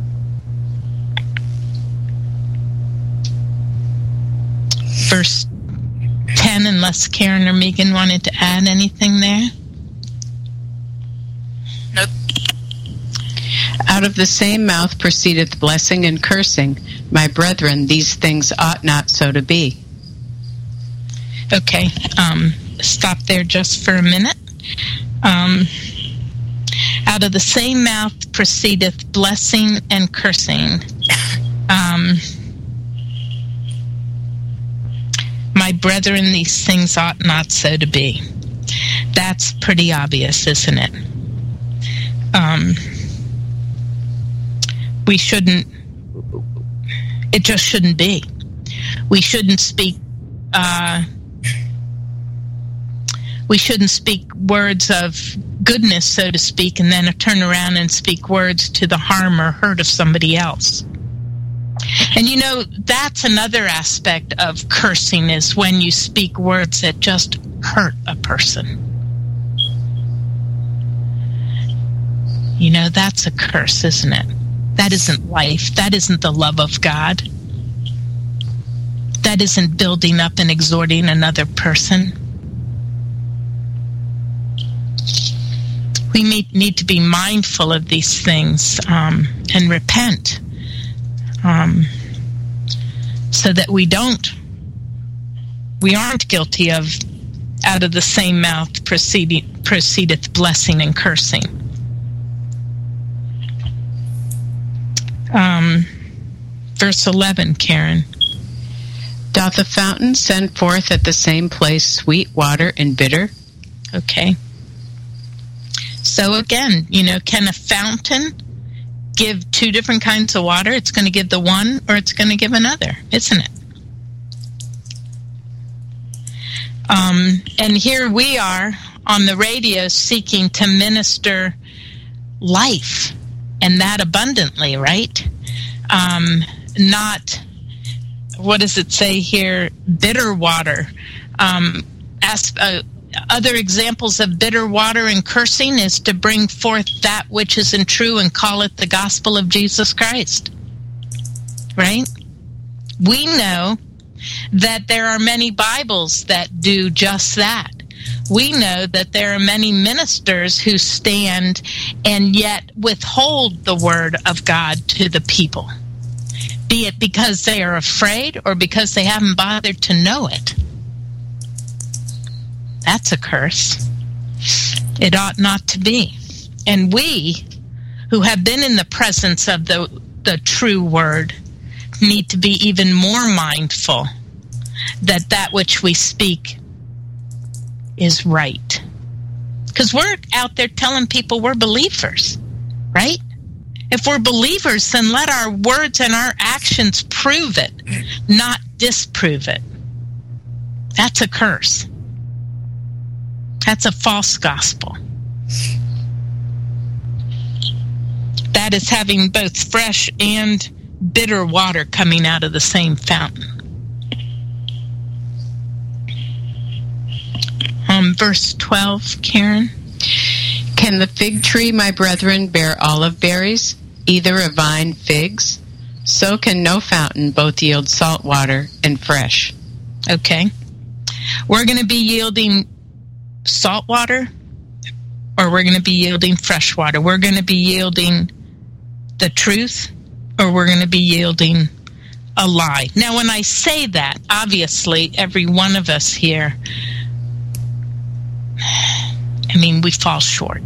Verse ten, unless Karen or Megan wanted to add anything there. Nope. Out of the same mouth proceedeth blessing and cursing. My brethren, these things ought not so to be. Okay, um, stop there just for a minute. Um, out of the same mouth proceedeth blessing and cursing. Um, my brethren, these things ought not so to be. That's pretty obvious, isn't it? Um, we shouldn't, it just shouldn't be. We shouldn't speak, uh, we shouldn't speak words of goodness, so to speak, and then turn around and speak words to the harm or hurt of somebody else. And you know, that's another aspect of cursing, is when you speak words that just hurt a person. You know, that's a curse, isn't it? That isn't life. That isn't the love of God. That isn't building up and exhorting another person. We need to be mindful of these things um, and repent, um, so that we don't, we aren't guilty of out of the same mouth proceeding, proceedeth blessing and cursing. Um, verse eleven, Karen. Doth a fountain send forth at the same place sweet water and bitter? Okay. So again, you know, can a fountain give two different kinds of water? It's going to give the one, or it's going to give another, isn't it? Um, and here we are on the radio seeking to minister life, and that abundantly, right? Um, not, what does it say here, bitter water. Um, as, uh, other examples of bitter water and cursing is to bring forth that which isn't true and call it the gospel of Jesus Christ. Right? We know that there are many Bibles that do just that. We know that there are many ministers who stand and yet withhold the word of God to the people, be it because they are afraid or because they haven't bothered to know it. That's a curse. It ought not to be. And we, who have been in the presence of the, the true word, need to be even more mindful that that which we speak is right. Because we're out there telling people we're believers, right? If we're believers, then let our words and our actions prove it, not disprove it. That's a curse. That's a false gospel. That is having both fresh and bitter water coming out of the same fountain. Um, verse twelve, Karen. Can the fig tree, my brethren, bear olive berries, either a vine figs? So can no fountain both yield salt water and fresh. Okay. We're going to be yielding salt water, or we're going to be yielding fresh water. We're going to be yielding the truth, or we're going to be yielding a lie. Now, when I say that, obviously, every one of us here, I mean, we fall short.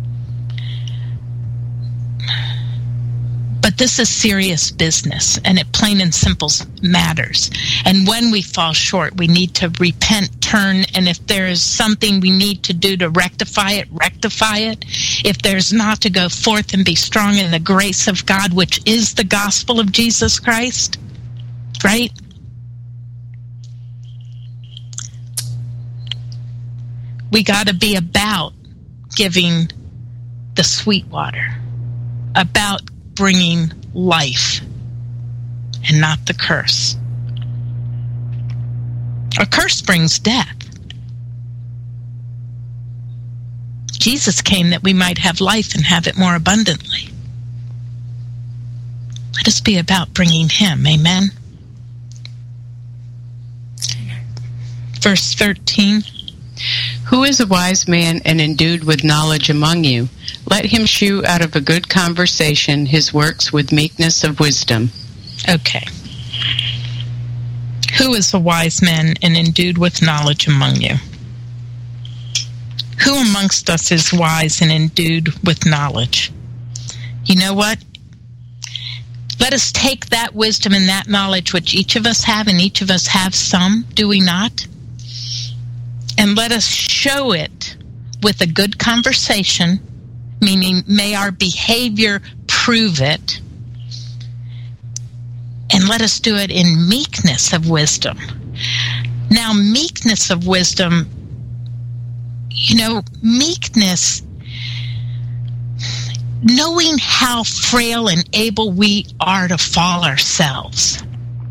But this is serious business, and it plain and simple matters. And when we fall short, we need to repent turn, and if there's something we need to do to rectify it, rectify it. If there's not, to go forth and be strong in the grace of God, which is the gospel of Jesus Christ, right? We got to be about giving the sweet water, about bringing life and not the curse. A curse brings death. Jesus came that we might have life and have it more abundantly. Let us be about bringing him. Amen. Verse thirteen. Who is a wise man and endued with knowledge among you? Let him shew out of a good conversation his works with meekness of wisdom. Okay. Who is a wise man and endued with knowledge among you? Who amongst us is wise and endued with knowledge? You know what? Let us take that wisdom and that knowledge which each of us have, and each of us have some, do we not? And let us show it with a good conversation, meaning may our behavior prove it. And let us do it in meekness of wisdom. Now, meekness of wisdom, you know, meekness, knowing how frail and able we are to fall ourselves.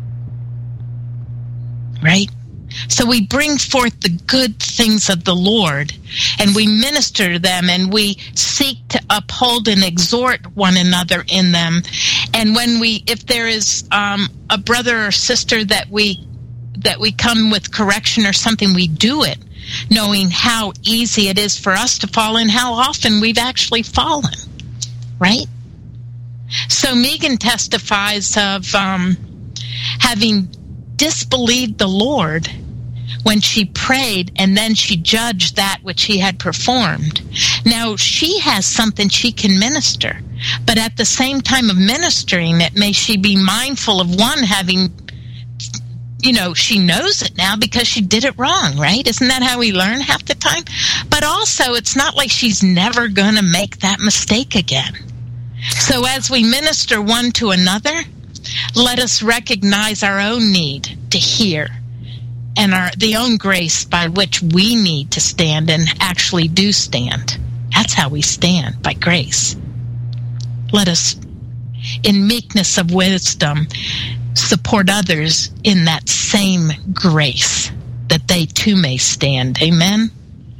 Right? So we bring forth the good things of the Lord, and we minister to them, and we seek to uphold and exhort one another in them. And when we, if there is um, a brother or sister that we that we come with correction or something, we do it, knowing how easy it is for us to fall and how often we've actually fallen. Right? So Megan testifies of um, having disbelieved the Lord when she prayed, and then she judged that which he had performed. Now, she has something she can minister, but at the same time of ministering it, may she be mindful of one having, you know, she knows it now because she did it wrong, right? Isn't that how we learn half the time? But also, it's not like she's never going to make that mistake again. So as we minister one to another, let us recognize our own need to hear, and our the own grace by which we need to stand and actually do stand. That's how we stand, by grace. Let us, in meekness of wisdom, support others in that same grace, that they too may stand. Amen?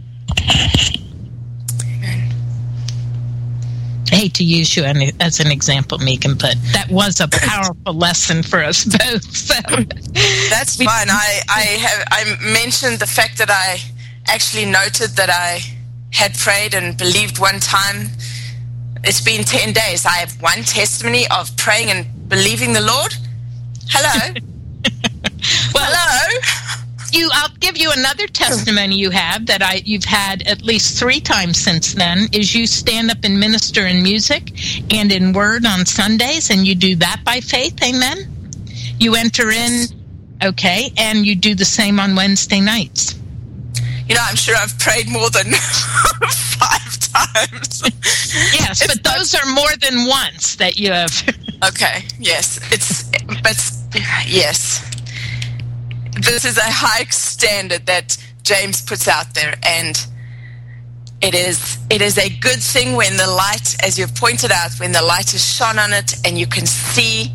Amen. I hate to use you as an example, Megan, but that was a powerful lesson for us both. So. That's fine. I, I have I mentioned the fact that I actually noted that I had prayed and believed one time. It's been ten days. I have one testimony of praying and believing the Lord. Hello. Well, hello. You, I'll give you another testimony you have that I you've had at least three times since then, is you stand up and minister in music and in word on Sundays, and you do that by faith. Amen. You enter in, okay, and you do the same on Wednesday nights. You know, I'm sure I've prayed more than five times. Yes, it's but those not... are more than once that you have. Okay, yes. It's, but, yes. This is a high standard that James puts out there, and it is it is a good thing when the light, as you've pointed out, when the light is shone on it and you can see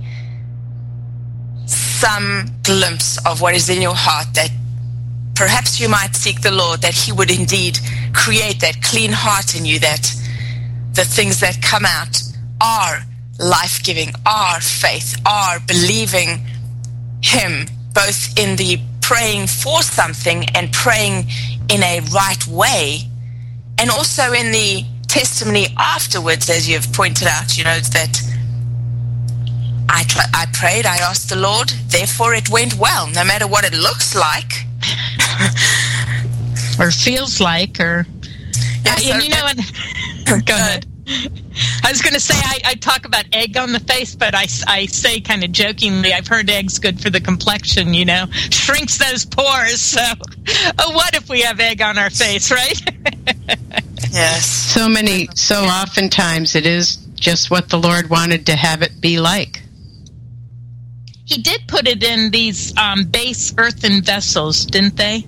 some glimpse of what is in your heart, that perhaps you might seek the Lord, that he would indeed create that clean heart in you, that the things that come out are life-giving, are faith, are believing him, both in the praying for something and praying in a right way, and also in the testimony afterwards, as you've pointed out, you know, that I, tr- I prayed, I asked the Lord, therefore it went well, no matter what it looks like. Or feels like, or... Yeah, uh, so and you know what? Go ahead. I was going to say, I, I talk about egg on the face, but I, I say kind of jokingly, I've heard egg's good for the complexion, you know, shrinks those pores. So, oh, what if we have egg on our face, right? Yes. So many, so oftentimes it is just what the Lord wanted to have it be like. He did put it in these um, base earthen vessels, didn't they?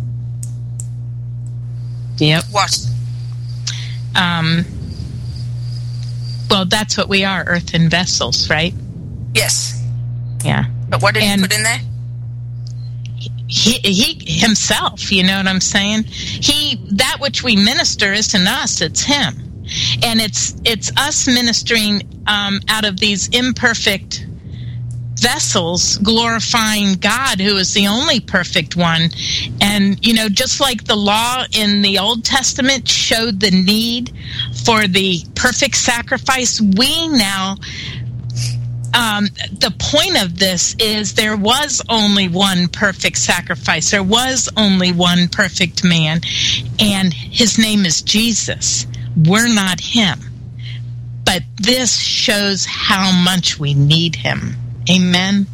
Yep. What? Um, well, that's what we are, earthen vessels, right? Yes. Yeah. But what did And he put in there? He, he himself, you know what I'm saying? He, that which we minister isn't us, it's him. And it's it's us ministering um, out of these imperfect vessels, glorifying God, who is the only perfect one. And, you know, just like the law in the Old Testament showed the need for the perfect sacrifice, we now, um, the point of this is there was only one perfect sacrifice. There was only one perfect man, and his name is Jesus. We're not him. But this shows how much we need him. Amen.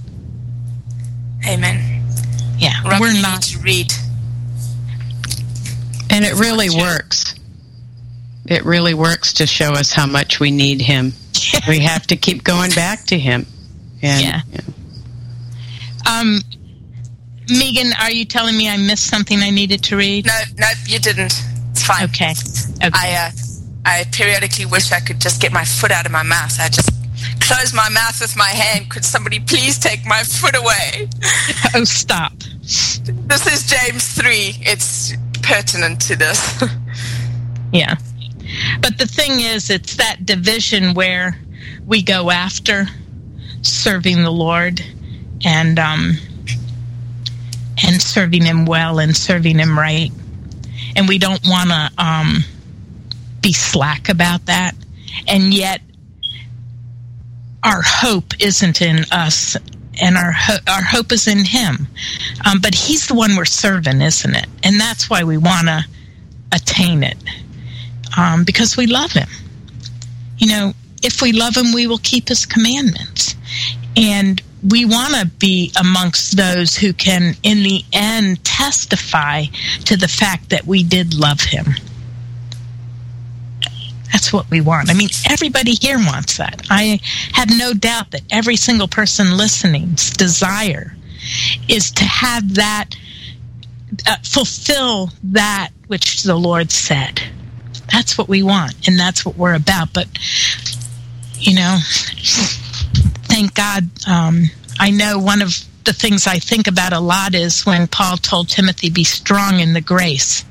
Amen. Yeah, Robin, we're you not. need to read. And it really works. It really works to show us how much we need him. We have to keep going back to him. And, Yeah. yeah. Um, Megan, are you telling me I missed something I needed to read? No, no, you didn't. It's fine. Okay. Okay. I, uh, I periodically wish I could just get my foot out of my mouth. I just close my mouth with my hand. Could somebody please take my foot away? Oh, stop. This is James three. It's pertinent to this. Yeah. But the thing is, it's that division where we go after serving the Lord and um, and serving him well and serving him right. And we don't want to um, be slack about that. And yet, our hope isn't in us, and our ho- our hope is in him. Um, but he's the one we're serving, isn't it? And that's why we want to attain it, um, because we love him. You know, if we love him, we will keep his commandments. And we want to be amongst those who can, in the end, testify to the fact that we did love him. That's what we want. I mean, everybody here wants that. I have no doubt that every single person listening's desire is to have that, uh, fulfill that which the Lord said. That's what we want, and that's what we're about. But, you know, thank God, um, I know one of the things I think about a lot is when Paul told Timothy, be strong in the grace.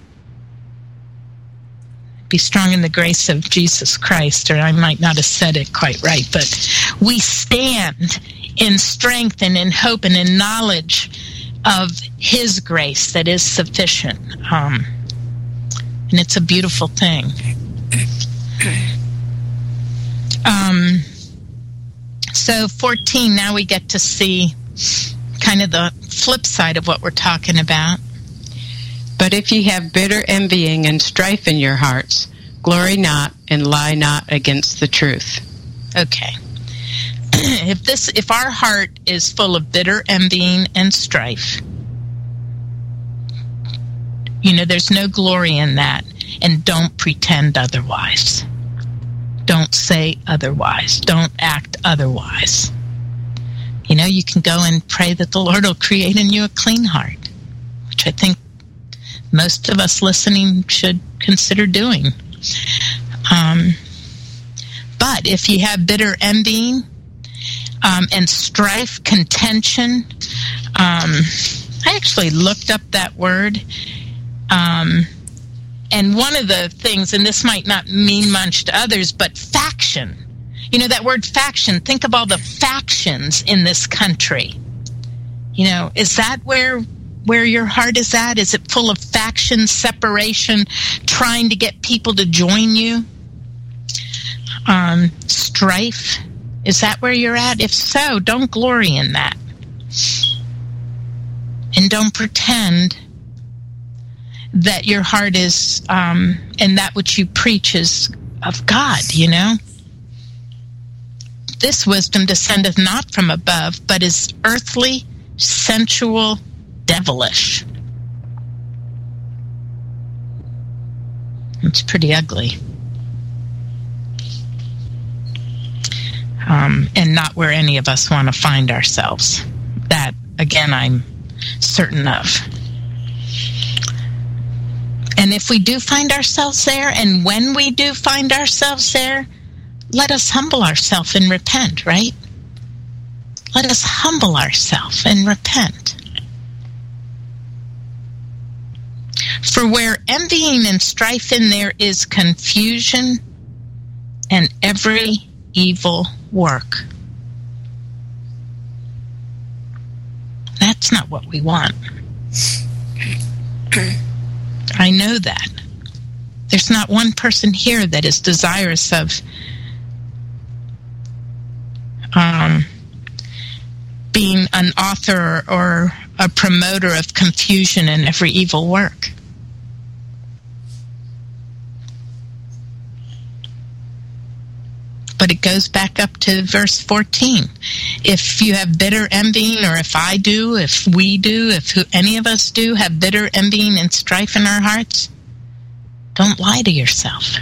Be strong in the grace of Jesus Christ, or I might not have said it quite right, but we stand in strength and in hope and in knowledge of his grace that is sufficient. Um, and it's a beautiful thing. Um, so fourteen, now we get to see kind of the flip side of what we're talking about. But if ye have bitter envying and strife in your hearts, glory not and lie not against the truth. Okay. If this, if our heart is full of bitter envying and strife, you know, there's no glory in that. And don't pretend otherwise. Don't say otherwise. Don't act otherwise. You know, you can go and pray that the Lord will create in you a clean heart, which I think most of us listening should consider doing. Um, but if you have bitter envying um, and strife, contention, um, I actually looked up that word. Um, and one of the things, and this might not mean much to others, but faction. You know, that word faction, think of all the factions in this country. You know, is that where where your heart is at? Is it full of faction, separation, trying to get people to join you? Um, strife, is that where you're at? If so, don't glory in that. And don't pretend that your heart is, um, and that which you preach is of God, you know? This wisdom descendeth not from above, but is earthly, sensual, devilish. It's pretty ugly. Um, and not where any of us want to find ourselves. That, again, I'm certain of. And if we do find ourselves there, and when we do find ourselves there, let us humble ourselves and repent, right? Let us humble ourselves and repent. For where envying and strife in there is confusion and every evil work. That's not what we want. I know that. There's not one person here that is desirous of um, being an author or a promoter of confusion and every evil work. But it goes back up to verse fourteen. If you have bitter envying, or if I do, if we do, if who, any of us do have bitter envying and strife in our hearts, don't lie to yourself.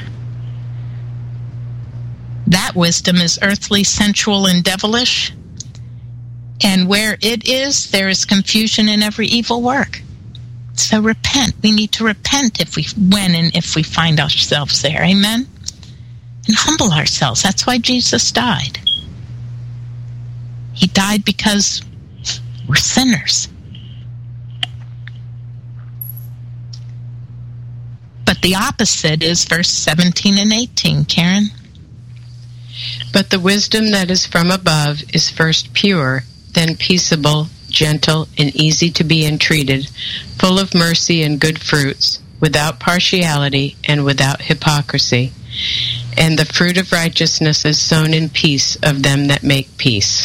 That wisdom is earthly, sensual, and devilish. And where it is, there is confusion in every evil work. So repent. We need to repent if we, when and if we find ourselves there. Amen? And humble ourselves. That's why Jesus died. He died because we're sinners. But the opposite is verse seventeen and eighteen, Karen. But the wisdom that is from above is first pure, then peaceable, gentle, and easy to be entreated, full of mercy and good fruits, without partiality and without hypocrisy. And the fruit of righteousness is sown in peace of them that make peace.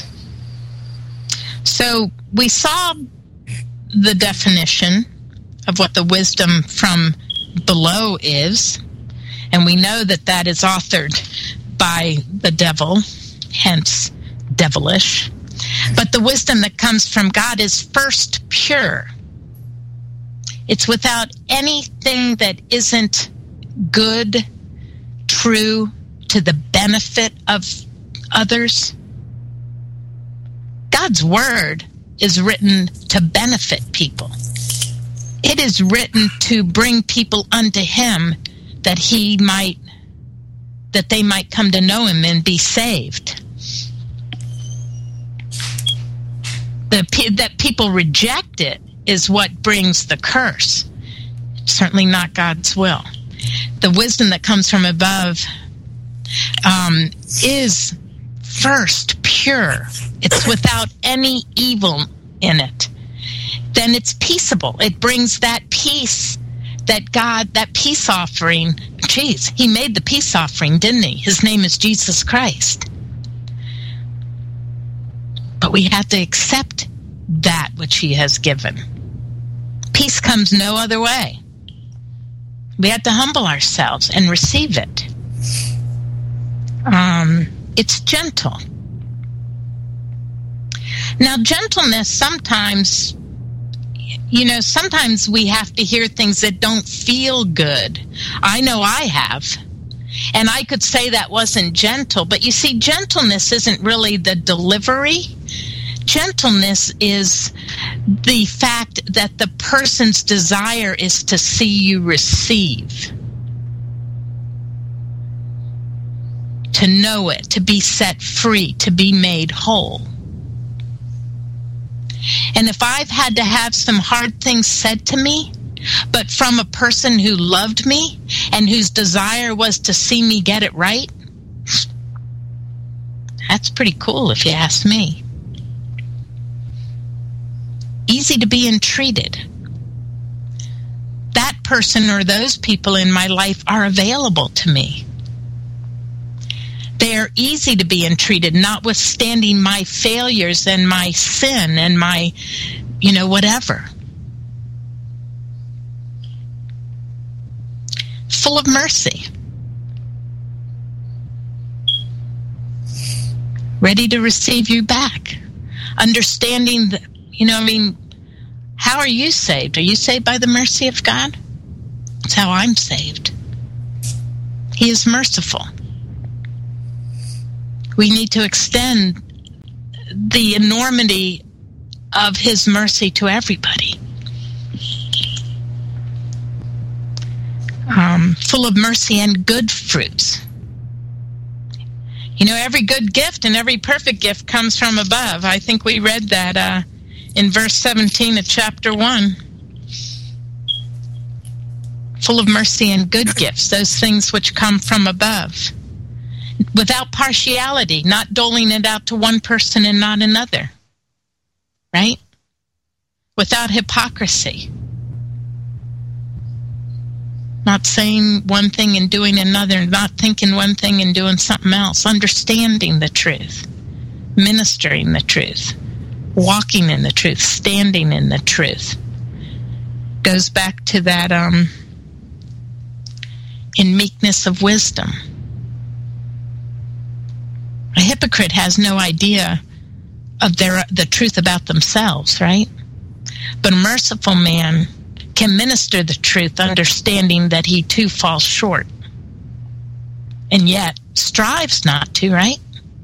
So we saw the definition of what the wisdom from below is, and we know that that is authored by the devil, hence devilish. But the wisdom that comes from God is first pure. It's without anything that isn't good, true, to the benefit of others. God's word is written to benefit people. It is written to bring people unto him, that he might, that they might come to know him and be saved. The, that people reject it is what brings the curse. It's certainly not God's will. The wisdom that comes from above um, is first pure. It's without any evil in it. Then it's peaceable. It brings that peace that God, that peace offering. Geez, he made the peace offering, didn't he? His name is Jesus Christ. But we have to accept that which he has given. Peace comes no other way. We have to humble ourselves and receive it. Um, it's gentle. Now, gentleness sometimes, you know, sometimes we have to hear things that don't feel good. I know I have. And I could say that wasn't gentle, but you see, gentleness isn't really the delivery. Gentleness is the fact that the person's desire is to see you receive, to know it, to be set free, to be made whole. And if I've had to have some hard things said to me, but from a person who loved me and whose desire was to see me get it right, that's pretty cool if you ask me. Easy to be entreated. That person or those people in my life are available to me. They are easy to be entreated, notwithstanding my failures and my sin and my, you know, whatever. Full of mercy. ready to receive you back. Understanding that, you know, I mean, how are you saved? Are you saved by the mercy of God? That's how I'm saved. He is merciful. We need to extend the enormity of his mercy to everybody. Um, full of mercy and good fruits. You know, every good gift and every perfect gift comes from above. I think we read that uh, in verse seventeen of chapter one. Full of mercy and good gifts, those things which come from above. Without partiality, not doling it out to one person and not another. Right? Without hypocrisy. Not saying one thing and doing another, not thinking one thing and doing something else. Understanding the truth. Ministering the truth. Walking in the truth. Standing in the truth. Goes back to that, um, in meekness of wisdom. A hypocrite has no idea of their the truth about themselves, right? But a merciful man can minister the truth, understanding that he too falls short, and yet strives not to, right?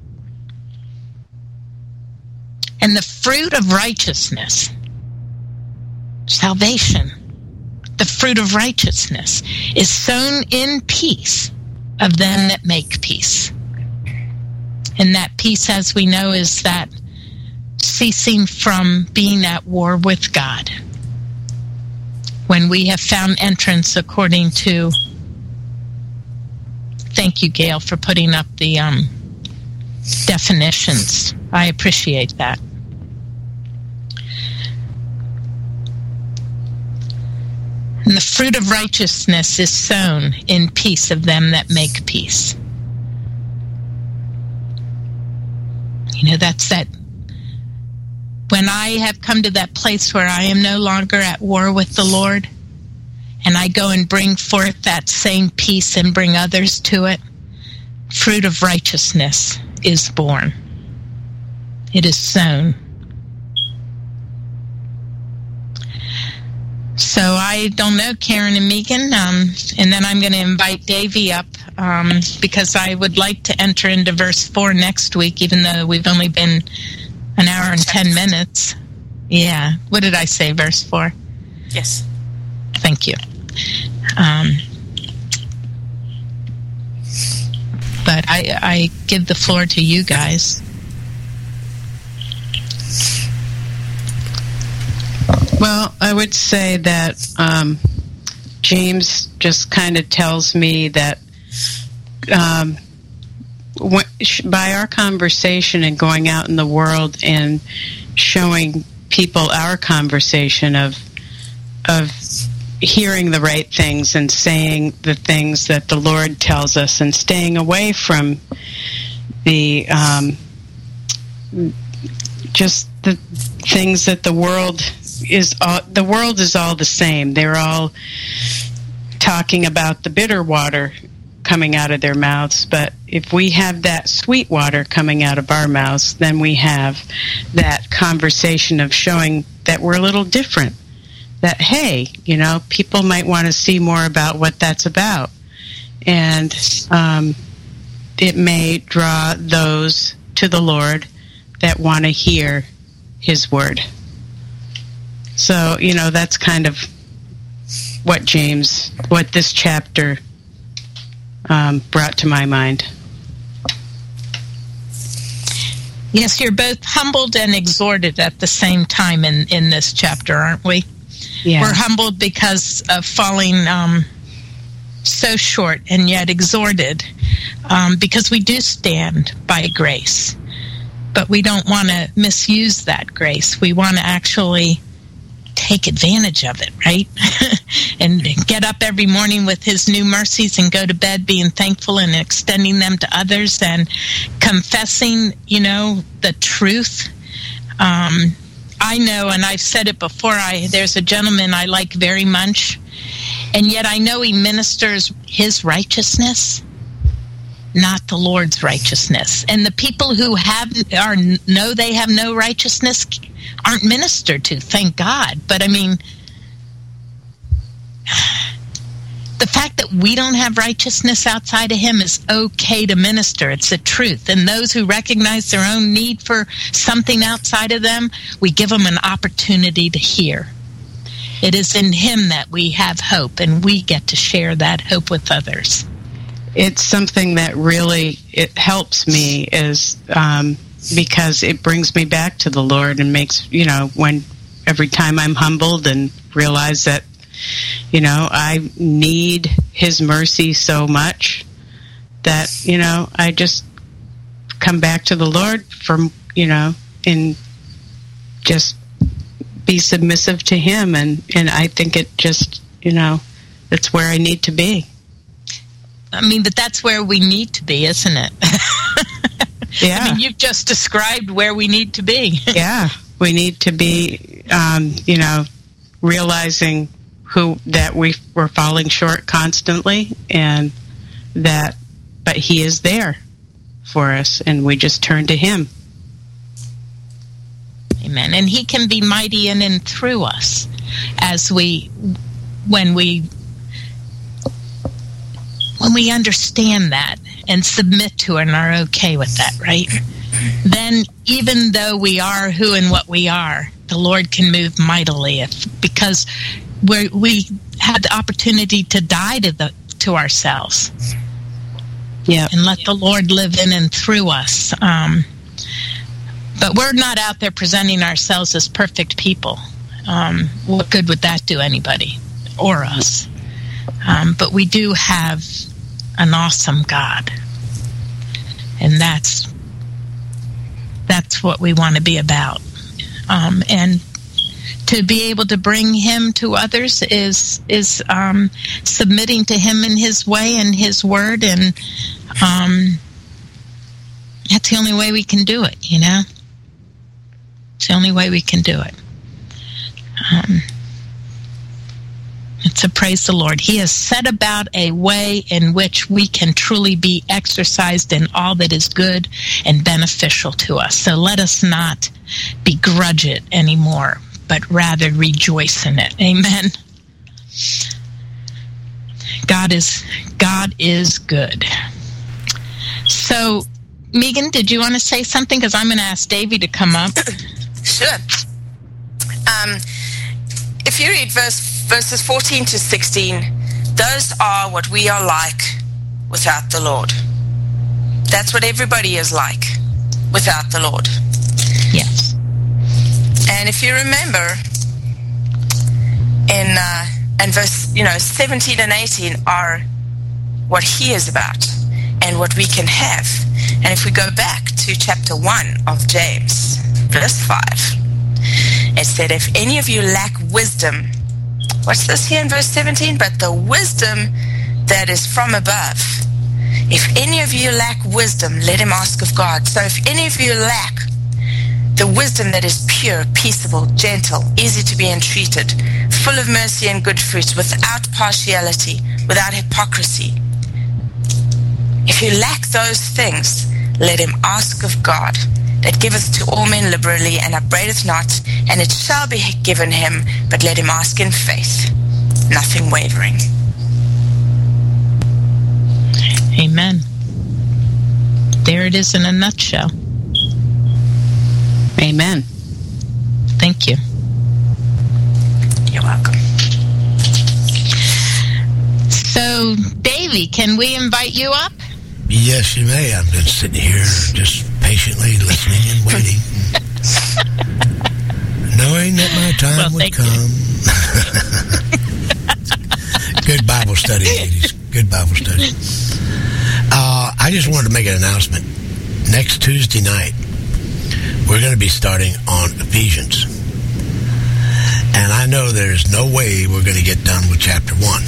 And the fruit of righteousness, salvation, the fruit of righteousness is sown in peace of them that make peace. And that peace, as we know, is that ceasing from being at war with God. When we have found entrance according to, thank you, Gail, for putting up the um, definitions. I appreciate that. And the fruit of righteousness is sown in peace of them that make peace. You know, that's that. When I have come to that place where I am no longer at war with the Lord, and I go and bring forth that same peace and bring others to it, fruit of righteousness is born. It is sown. So I don't know, Karen and Megan, um, and then I'm going to invite Davey up um, because I would like to enter into verse four next week, even though we've only been an hour and ten minutes. Yeah. What did I say, verse four? Yes. Thank you. Um, but I, I give the floor to you guys. Well, I would say that um, James just kind of tells me that um, when, by our conversation and going out in the world and showing people our conversation of of hearing the right things and saying the things that the Lord tells us and staying away from the um, just the things that the world is all, the world is all the same. They're all talking about the bitter water coming out of their mouths, but if we have that sweet water coming out of our mouths, then we have that conversation of showing that we're a little different. That, hey, you know, people might want to see more about what that's about. And um, it may draw those to the Lord that want to hear his word. So, you know, that's kind of what James, what this chapter um, brought to my mind. Yes, you're both humbled and exhorted at the same time in, in this chapter, aren't we? Yeah. We're humbled because of falling um, so short, and yet exhorted um, because we do stand by grace. But we don't want to misuse that grace. We want to actually take advantage of it, right? And get up every morning with his new mercies and go to bed being thankful and extending them to others and confessing, you know, the truth. Um, I know, and I've said it before, I there's a gentleman I like very much, and yet I know he ministers his righteousness. not the Lord's righteousness. And the people who have are know they have no righteousness aren't ministered to, thank God. But I mean, the fact that we don't have righteousness outside of him is okay to minister. It's the truth. And those who recognize their own need for something outside of them, we give them an opportunity to hear. It is in him that we have hope, and we get to share that hope with others. It's something that really, it helps me is um, because it brings me back to the Lord and makes, you know, when every time I'm humbled and realize that, you know, I need his mercy so much that, you know, I just come back to the Lord from, you know, and just be submissive to him. And, and I think it just, you know, that's where I need to be. I mean, but that's where we need to be, isn't it? Yeah. I mean, you've just described where we need to be. Yeah. We need to be, um, you know, realizing who that we were falling short constantly, and that, but he is there for us, and we just turn to him. Amen. And he can be mighty in and through us as we, when we, when we understand that and submit to it and are okay with that, right? Then even though we are who and what we are, the Lord can move mightily if, because we we had the opportunity to die to the to ourselves. Yeah. And let the Lord live in and through us. Um, but we're not out there presenting ourselves as perfect people. Um, what good would that do anybody or us? Um, but we do have an awesome God. And that's that's what we want to be about. Um, and to be able to bring him to others is is um, submitting to him in his way and his word, and um, that's the only way we can do it, you know? It's the only way we can do it. Um, it's a praise the Lord. He has set about a way in which we can truly be exercised in all that is good and beneficial to us. So let us not begrudge it anymore, but rather rejoice in it. Amen. God is God is good. So, Megan, did you want to say something? Because I'm going to ask Davey to come up. Sure. Um, if you read verse verses fourteen to sixteen, those are what we are like without the Lord. That's what everybody is like without the Lord. Yes. And if you remember, in uh, and verse, you know, seventeen and eighteen are what he is about and what we can have. And if we go back to chapter one of James, verse five, it said, if any of you lack wisdom, what's this here in verse seventeen? But the wisdom that is from above. If any of you lack wisdom, let him ask of God. So if any of you lack the wisdom that is pure, peaceable, gentle, easy to be entreated, full of mercy and good fruits, without partiality, without hypocrisy. If you lack those things, let him ask of God, that giveth to all men liberally, and upbraideth not, and it shall be given him, but let him ask in faith, nothing wavering. Amen. There it is in a nutshell. Amen. Thank you. You're welcome. So, Davey, can we invite you up? Yes, you may. I've been sitting here just patiently listening and waiting, knowing that my time well, would come. Good Bible study, ladies. Good Bible study. Uh, I just wanted to make an announcement. Next Tuesday night, we're going to be starting on Ephesians. And I know there's no way we're going to get done with chapter one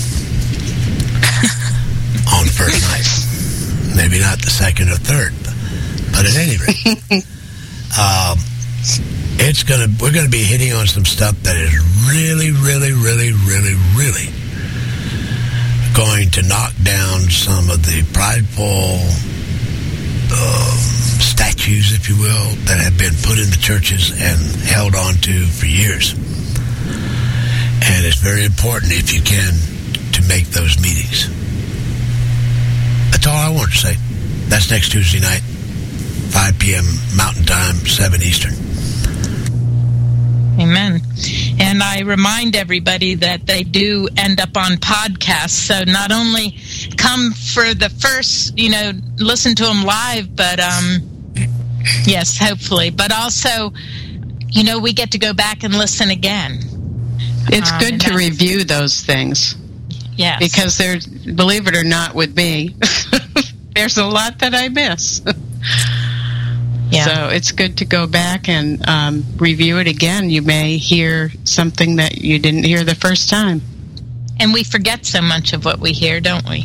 on the first night. Maybe not the second or third, but at any rate, um, it's gonna we're gonna be hitting on some stuff that is really, really, really, really, really going and to knock down some of the prideful uh, statues, if you will, that have been put in the churches and held on to for years. And it's very important, if you can, to make those meetings. That's all I want to say. That's next Tuesday night, five p.m. Mountain Time, seven Eastern. Amen. And I remind everybody that they do end up on podcasts. So not only come for the first, you know, listen to them live, but um, yes, hopefully. But also, you know, we get to go back and listen again. It's um, good to review those things. Yes. Because there's, believe it or not, with me, there's a lot that I miss. Yeah. So it's good to go back and um, review it again. You may hear something that you didn't hear the first time. And we forget so much of what we hear, don't we?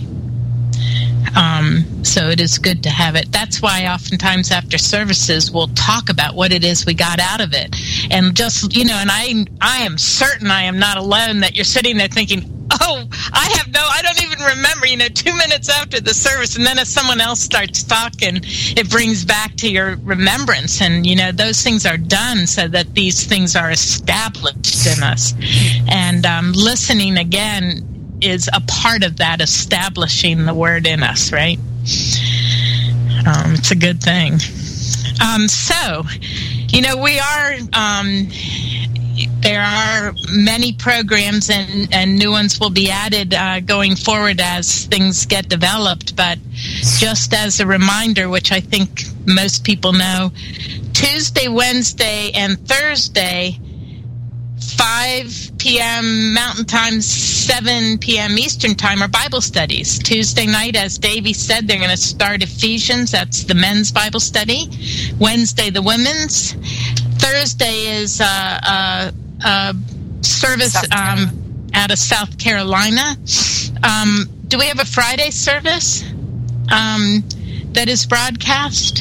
Um, so it is good to have it. That's why oftentimes after services we'll talk about what it is we got out of it. And just, you know, and I I am certain I am not alone that you're sitting there thinking, oh, I have no, I don't even remember, you know, two minutes after the service. And then if someone else starts talking, it brings back to your remembrance. And, you know, those things are done so that these things are established in us. And um, listening again is a part of that establishing the word in us, right? Um, it's a good thing. Um, so, you know, we are... Um, There are many programs, and, and new ones will be added uh, going forward as things get developed. But just as a reminder, which I think most people know, Tuesday, Wednesday, and Thursday, five p.m. Mountain Time, seven p.m. Eastern Time are Bible studies. Tuesday night, as Davey said, they're going to start Ephesians. That's the men's Bible study. Wednesday, the women's. Thursday is uh, uh, uh, service um, out of South Carolina. Um, do we have a Friday service um, that is broadcast?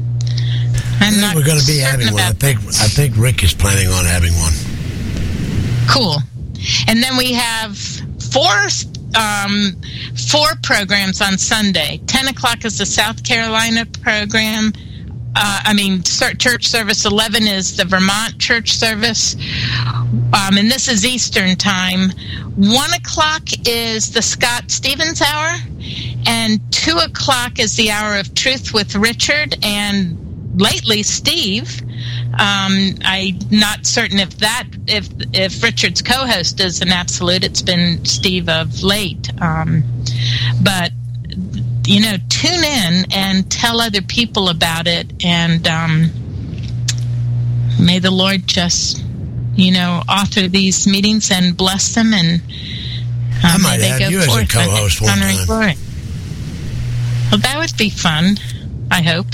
I'm not We're going to be having one. I think I think Rick is planning on having one. Cool. And then we have four um, four programs on Sunday. Ten o'clock is the South Carolina program. Uh, I mean, church service. eleven is the Vermont church service. Um, and this is Eastern Time. one o'clock is the Scott Stevens Hour. And two o'clock is the Hour of Truth with Richard and lately Steve. Um, I'm not certain if that, if if Richard's co-host is an absolute. It's been Steve of late. Um, but... You know, tune in and tell other people about it, and um, may the Lord just, you know, author these meetings and bless them, and um, I might may have they go you forth as a co-host one time. glory. Well, that would be fun. I hope.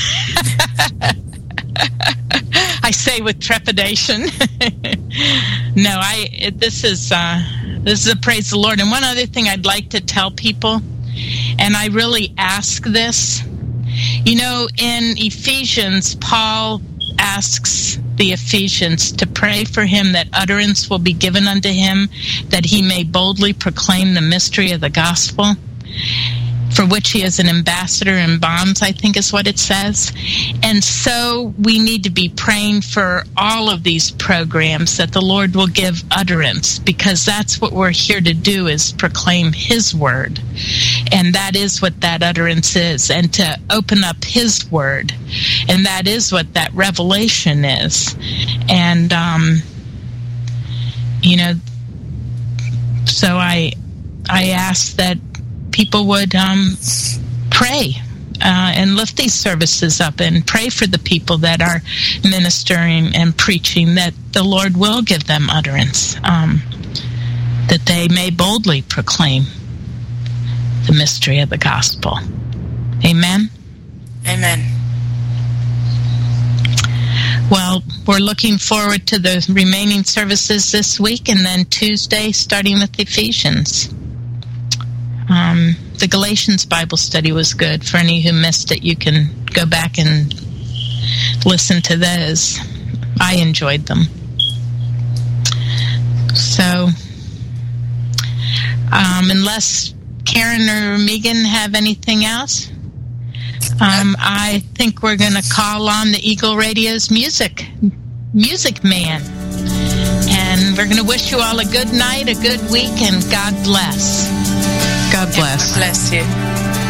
I say with trepidation. No, I. It, this is uh, this is a praise the Lord. And one other thing I'd like to tell people. And I really ask this. You know, in Ephesians, Paul asks the Ephesians to pray for him that utterance will be given unto him, that he may boldly proclaim the mystery of the gospel, for which he is an ambassador in bonds, I think is what it says. And so we need to be praying for all of these programs that the Lord will give utterance, because that's what we're here to do, is proclaim his word. And that is what that utterance is, and to open up his word. And that is what that revelation is. And, um, you know, so I, I ask that people would um, pray uh, and lift these services up and pray for the people that are ministering and preaching, that the Lord will give them utterance, um, that they may boldly proclaim the mystery of the gospel. Amen? Amen. Well, we're looking forward to the remaining services this week, and then Tuesday starting with Ephesians. Um, the Galatians Bible study was good. For any who missed it, you can go back and listen to those. I enjoyed them. So, um, unless Karen or Megan have anything else? Um, I think we're going to call on the Eagle Radio's music, music man. And we're going to wish you all a good night, a good week, and God bless. God bless. God bless you.